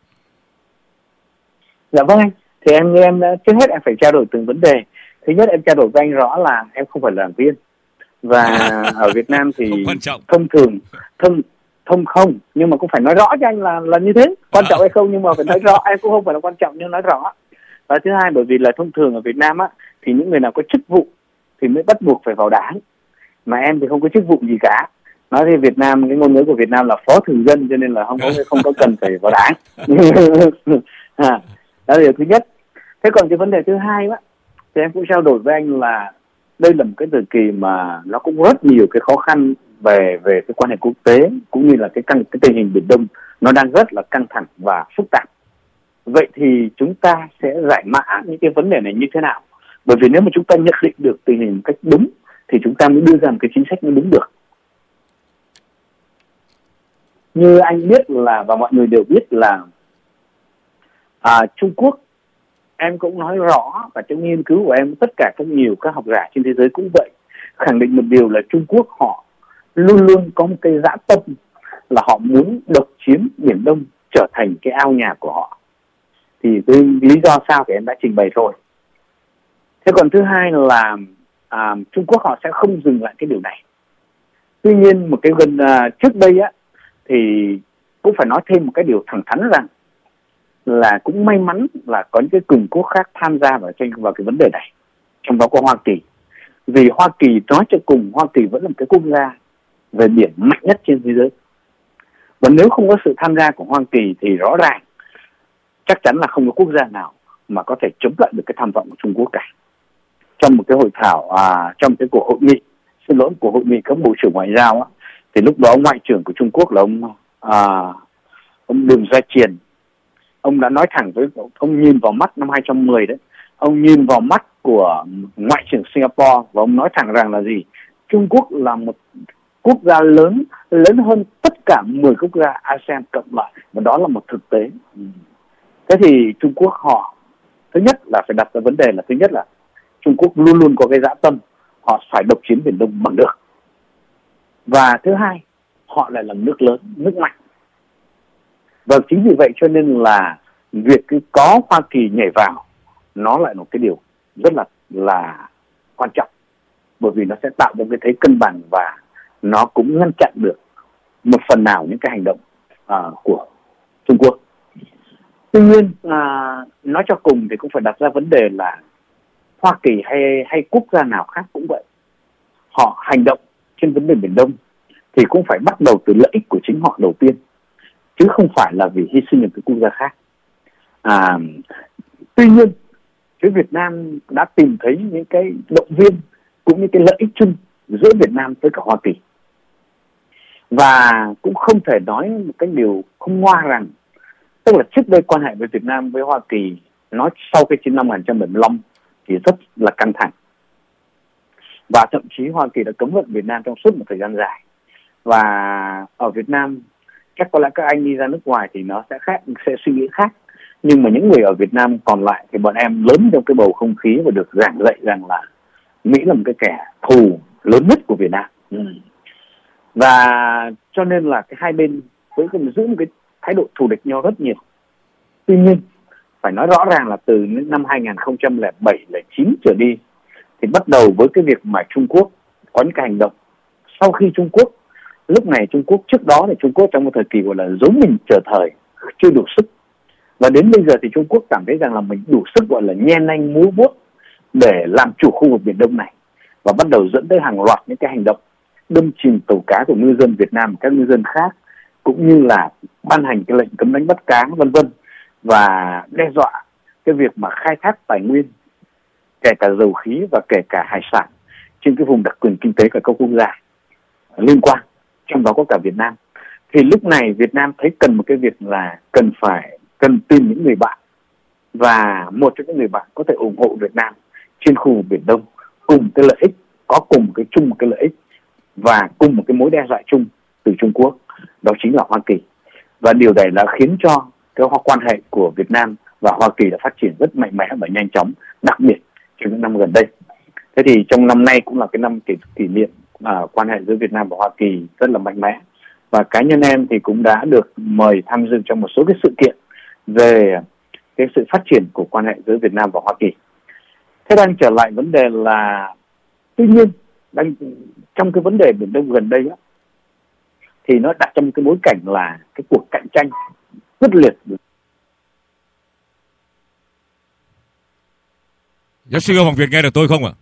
S4: Dạ vâng anh, thì em em trước hết em phải trao đổi từng vấn đề. Thứ nhất em trao đổi với anh rõ là em không phải là đảng viên, và ở Việt Nam thì thông thường thông thông không, nhưng mà cũng phải nói rõ cho anh là là như thế, quan trọng hay không nhưng mà phải nói rõ. Em cũng không phải là quan trọng nhưng nói rõ. Và thứ hai, bởi vì là thông thường ở Việt Nam á thì những người nào có chức vụ thì mới bắt buộc phải vào đảng, mà em thì không có chức vụ gì cả. Nói thì Việt Nam, cái ngôn ngữ của Việt Nam là phó thường dân, cho nên là không có không có cần phải vào đảng. À, đó là điều thứ nhất. Thế còn cái vấn đề thứ hai á, thì em cũng trao đổi với anh là đây là một cái thời kỳ mà nó cũng rất nhiều cái khó khăn về về cái quan hệ quốc tế, cũng như là cái căng cái tình hình Biển Đông nó đang rất là căng thẳng và phức tạp. Vậy thì chúng ta sẽ giải mã những cái vấn đề này như thế nào? Bởi vì nếu mà chúng ta nhận định được tình hình một cách đúng thì chúng ta mới đưa ra một cái chính sách nó đúng được. Như anh biết là, và mọi người đều biết là à, Trung Quốc, em cũng nói rõ, và trong nghiên cứu của em tất cả các nhiều các học giả trên thế giới cũng vậy, khẳng định một điều là Trung Quốc họ luôn luôn có một cái dã tâm là họ muốn độc chiếm Biển Đông trở thành cái ao nhà của họ. Thì cái lý do sao thì em đã trình bày rồi. Thế còn thứ hai là à, Trung Quốc họ sẽ không dừng lại cái điều này. Tuy nhiên một cái gần à, trước đây á thì cũng phải nói thêm một cái điều thẳng thắn rằng là cũng may mắn là có những cái cường quốc khác tham gia vào tranh vào cái vấn đề này, trong đó có Hoa Kỳ. Vì Hoa Kỳ nói cho cùng, Hoa Kỳ vẫn là một cái quốc gia về biển mạnh nhất trên thế giới. Và nếu không có sự tham gia của Hoa Kỳ thì rõ ràng chắc chắn là không có quốc gia nào mà có thể chống lại được cái tham vọng của Trung Quốc cả. Trong một cái hội thảo, à, trong cái cuộc hội nghị, xin lỗi, cuộc hội nghị các bộ trưởng ngoại giao á, thì lúc đó ngoại trưởng của Trung Quốc là ông à, ông Đường Gia Triền, ông đã nói thẳng với, ông nhìn vào mắt năm hai không một không đấy, ông nhìn vào mắt của ngoại trưởng Singapore và ông nói thẳng rằng là gì? Trung Quốc là một quốc gia lớn, lớn hơn tất cả mười quốc gia a sê an cộng lại, và đó là một thực tế. Thế thì Trung Quốc họ Thứ nhất là phải đặt ra vấn đề là thứ nhất là Trung Quốc luôn luôn có cái dã tâm họ phải độc chiếm Biển Đông bằng được. Và thứ hai, họ lại là nước lớn, nước mạnh. Và chính vì vậy cho nên là việc cứ có Hoa Kỳ nhảy vào nó lại là một cái điều rất là là quan trọng, bởi vì nó sẽ tạo ra cái thế cân bằng và nó cũng ngăn chặn được một phần nào những cái hành động uh, của Trung Quốc. Tuy nhiên uh, nói cho cùng thì cũng phải đặt ra vấn đề là Hoa Kỳ hay hay quốc gia nào khác cũng vậy, họ hành động trên vấn đề Biển Đông thì cũng phải bắt đầu từ lợi ích của chính họ đầu tiên, chứ không phải là vì hy sinh những cái quốc gia khác. À, tuy nhiên, phía Việt Nam đã tìm thấy những cái động viên cũng như cái lợi ích chung giữa Việt Nam với cả Hoa Kỳ. Và cũng không thể nói một cái điều không ngoa rằng, tức là trước đây quan hệ với Việt Nam với Hoa Kỳ nó sau cái chiến năm một nghìn chín trăm bảy mươi lăm thì rất là căng thẳng. Và thậm chí Hoa Kỳ đã cấm vận Việt Nam trong suốt một thời gian dài. Và ở Việt Nam chắc có lẽ các anh đi ra nước ngoài thì nó sẽ khác, sẽ suy nghĩ khác. Nhưng mà những người ở Việt Nam còn lại thì bọn em lớn trong cái bầu không khí và được giảng dạy rằng là Mỹ là một cái kẻ thù lớn nhất của Việt Nam. Ừ. Và cho nên là cái hai bên với giữ một cái thái độ thù địch nhau rất nhiều. Tuy nhiên phải nói rõ ràng là từ năm hai nghìn không trăm lẻ bảy lẻ chín trở đi thì bắt đầu với cái việc mà Trung Quốc có những cái hành động. Sau khi Trung Quốc, lúc này Trung Quốc trước đó thì Trung Quốc trong một thời kỳ gọi là giấu mình chờ thời, chưa đủ sức. Và đến bây giờ thì Trung Quốc cảm thấy rằng là mình đủ sức gọi là nhen nanh múa vuốt để làm chủ khu vực Biển Đông này. Và bắt đầu dẫn tới hàng loạt những cái hành động đâm chìm tàu cá của ngư dân Việt Nam và các ngư dân khác, cũng như là ban hành cái lệnh cấm đánh bắt cá vân vân, và đe dọa cái việc mà khai thác tài nguyên, kể cả dầu khí và kể cả hải sản trên cái vùng đặc quyền kinh tế của các quốc gia liên quan, trong đó có cả Việt Nam. Thì lúc này Việt Nam thấy cần một cái việc là cần phải cần tìm những người bạn, và một trong những người bạn có thể ủng hộ Việt Nam trên khu vực Biển Đông cùng cái lợi ích, có cùng cái chung một cái lợi ích và cùng một cái mối đe dọa chung từ Trung Quốc, đó chính là Hoa Kỳ. Và điều này đã khiến cho cái quan hệ của Việt Nam và Hoa Kỳ đã phát triển rất mạnh mẽ và nhanh chóng, đặc biệt trong những năm gần đây. Thế thì trong năm nay cũng là cái năm kỷ, kỷ niệm à, quan hệ giữa Việt Nam và Hoa Kỳ rất là mạnh mẽ. Và cá nhân em thì cũng đã được mời tham dự trong một số cái sự kiện về cái sự phát triển của quan hệ giữa Việt Nam và Hoa Kỳ. Thế đang trở lại vấn đề là, tuy nhiên đang trong cái vấn đề Biển Đông gần đây á, thì nó đặt trong cái bối cảnh là cái cuộc cạnh tranh quyết liệt.
S3: Giáo sư Hoàng Việt nghe được tôi không ạ?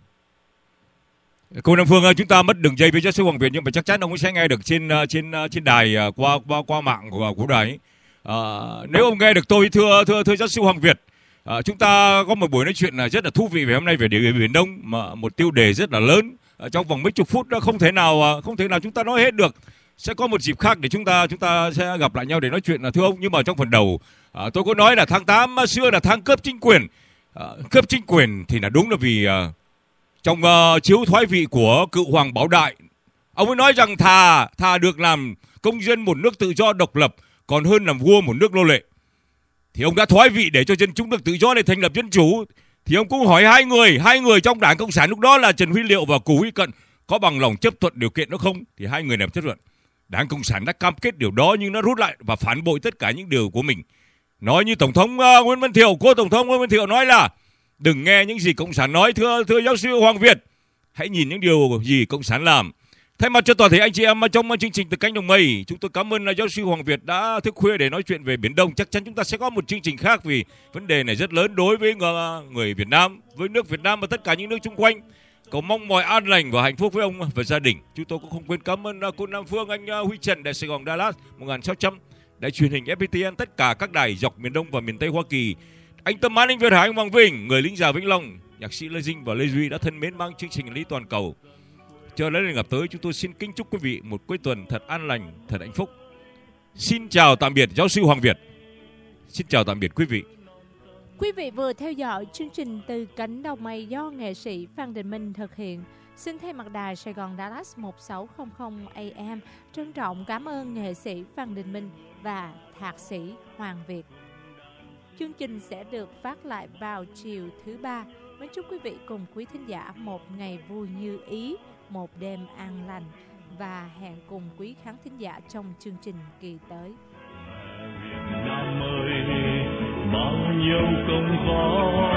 S3: Cô Nam Phương ơi, chúng ta mất đường dây với giáo sư Hoàng Việt, nhưng mà chắc chắn ông ấy sẽ nghe được trên trên trên đài qua qua qua mạng của của đài. À, nếu ông nghe được tôi, thưa thưa thưa giáo sư Hoàng Việt, à, chúng ta có một buổi nói chuyện rất là thú vị về hôm nay về địa Biển Đông, mà một tiêu đề rất là lớn. À, trong vòng mấy chục phút đó không thể nào không thể nào chúng ta nói hết được. Sẽ có một dịp khác để chúng ta chúng ta sẽ gặp lại nhau để nói chuyện, là thưa ông. Nhưng mà trong phần đầu à, tôi có nói là tháng tám xưa là tháng cướp chính quyền. À, cướp chính quyền thì là đúng là vì à, trong uh, chiếu thoái vị của cựu Hoàng Bảo Đại, ông ấy nói rằng thà thà được làm công dân một nước tự do độc lập còn hơn làm vua một nước nô lệ. Thì ông đã thoái vị để cho dân chúng được tự do để thành lập dân chủ. Thì ông cũng hỏi hai người, hai người trong Đảng Cộng sản lúc đó là Trần Huy Liệu và Cù Huy Cận có bằng lòng chấp thuận điều kiện đó không? Thì hai người này chấp thuận. Đảng Cộng sản đã cam kết điều đó nhưng nó rút lại và phản bội tất cả những điều của mình. Nói như Tổng thống uh, Nguyễn Văn Thiệu, cô Tổng thống Nguyễn Văn Thiệu nói là đừng nghe những gì Cộng sản nói, thưa thưa giáo sư Hoàng Việt. Hãy nhìn những điều gì Cộng sản làm. Thay mặt cho toàn thể anh chị em trong chương trình Từ Cánh Đồng Mây, chúng tôi cảm ơn giáo sư Hoàng Việt đã thức khuya để nói chuyện về Biển Đông. Chắc chắn chúng ta sẽ có một chương trình khác vì vấn đề này rất lớn đối với người Việt Nam, với nước Việt Nam và tất cả những nước xung quanh. Cầu mong mọi an lành và hạnh phúc với ông và gia đình. Chúng tôi cũng không quên cảm ơn cô Nam Phương, anh Huy Trần, Đài Sài Gòn Dallas một nghìn sáu trăm, Đài truyền hình ép pê tê en, tất cả các đài dọc miền Đông và miền Tây Hoa Kỳ. Anh Tâm An, anh Việt Hải, anh Hoàng Vinh, người lính già Vĩnh Long, nhạc sĩ Lê Dinh và Lê Duy đã thân mến mang chương trình Lý Toàn Cầu. Cho đến lần gặp tới, chúng tôi xin kính chúc quý vị một cuối tuần thật an lành, thật hạnh phúc. Xin chào tạm biệt giáo sư Hoàng Việt. Xin chào tạm biệt quý vị.
S2: Quý vị vừa theo dõi chương trình Từ Cánh Đồng Mây do nghệ sĩ Phan Đình Minh thực hiện. Xin thay mặt đài Sài Gòn Dallas một sáu không không a em trân trọng cảm ơn nghệ sĩ Phan Đình Minh và thạc sĩ Hoàng Việt. Chương trình sẽ được phát lại vào chiều thứ ba. Mến chúc quý vị cùng quý thính giả một ngày vui như ý, một đêm an lành và hẹn cùng quý khán thính giả trong chương trình kỳ tới.
S1: Việt Nam ơi, bao nhiêu công khó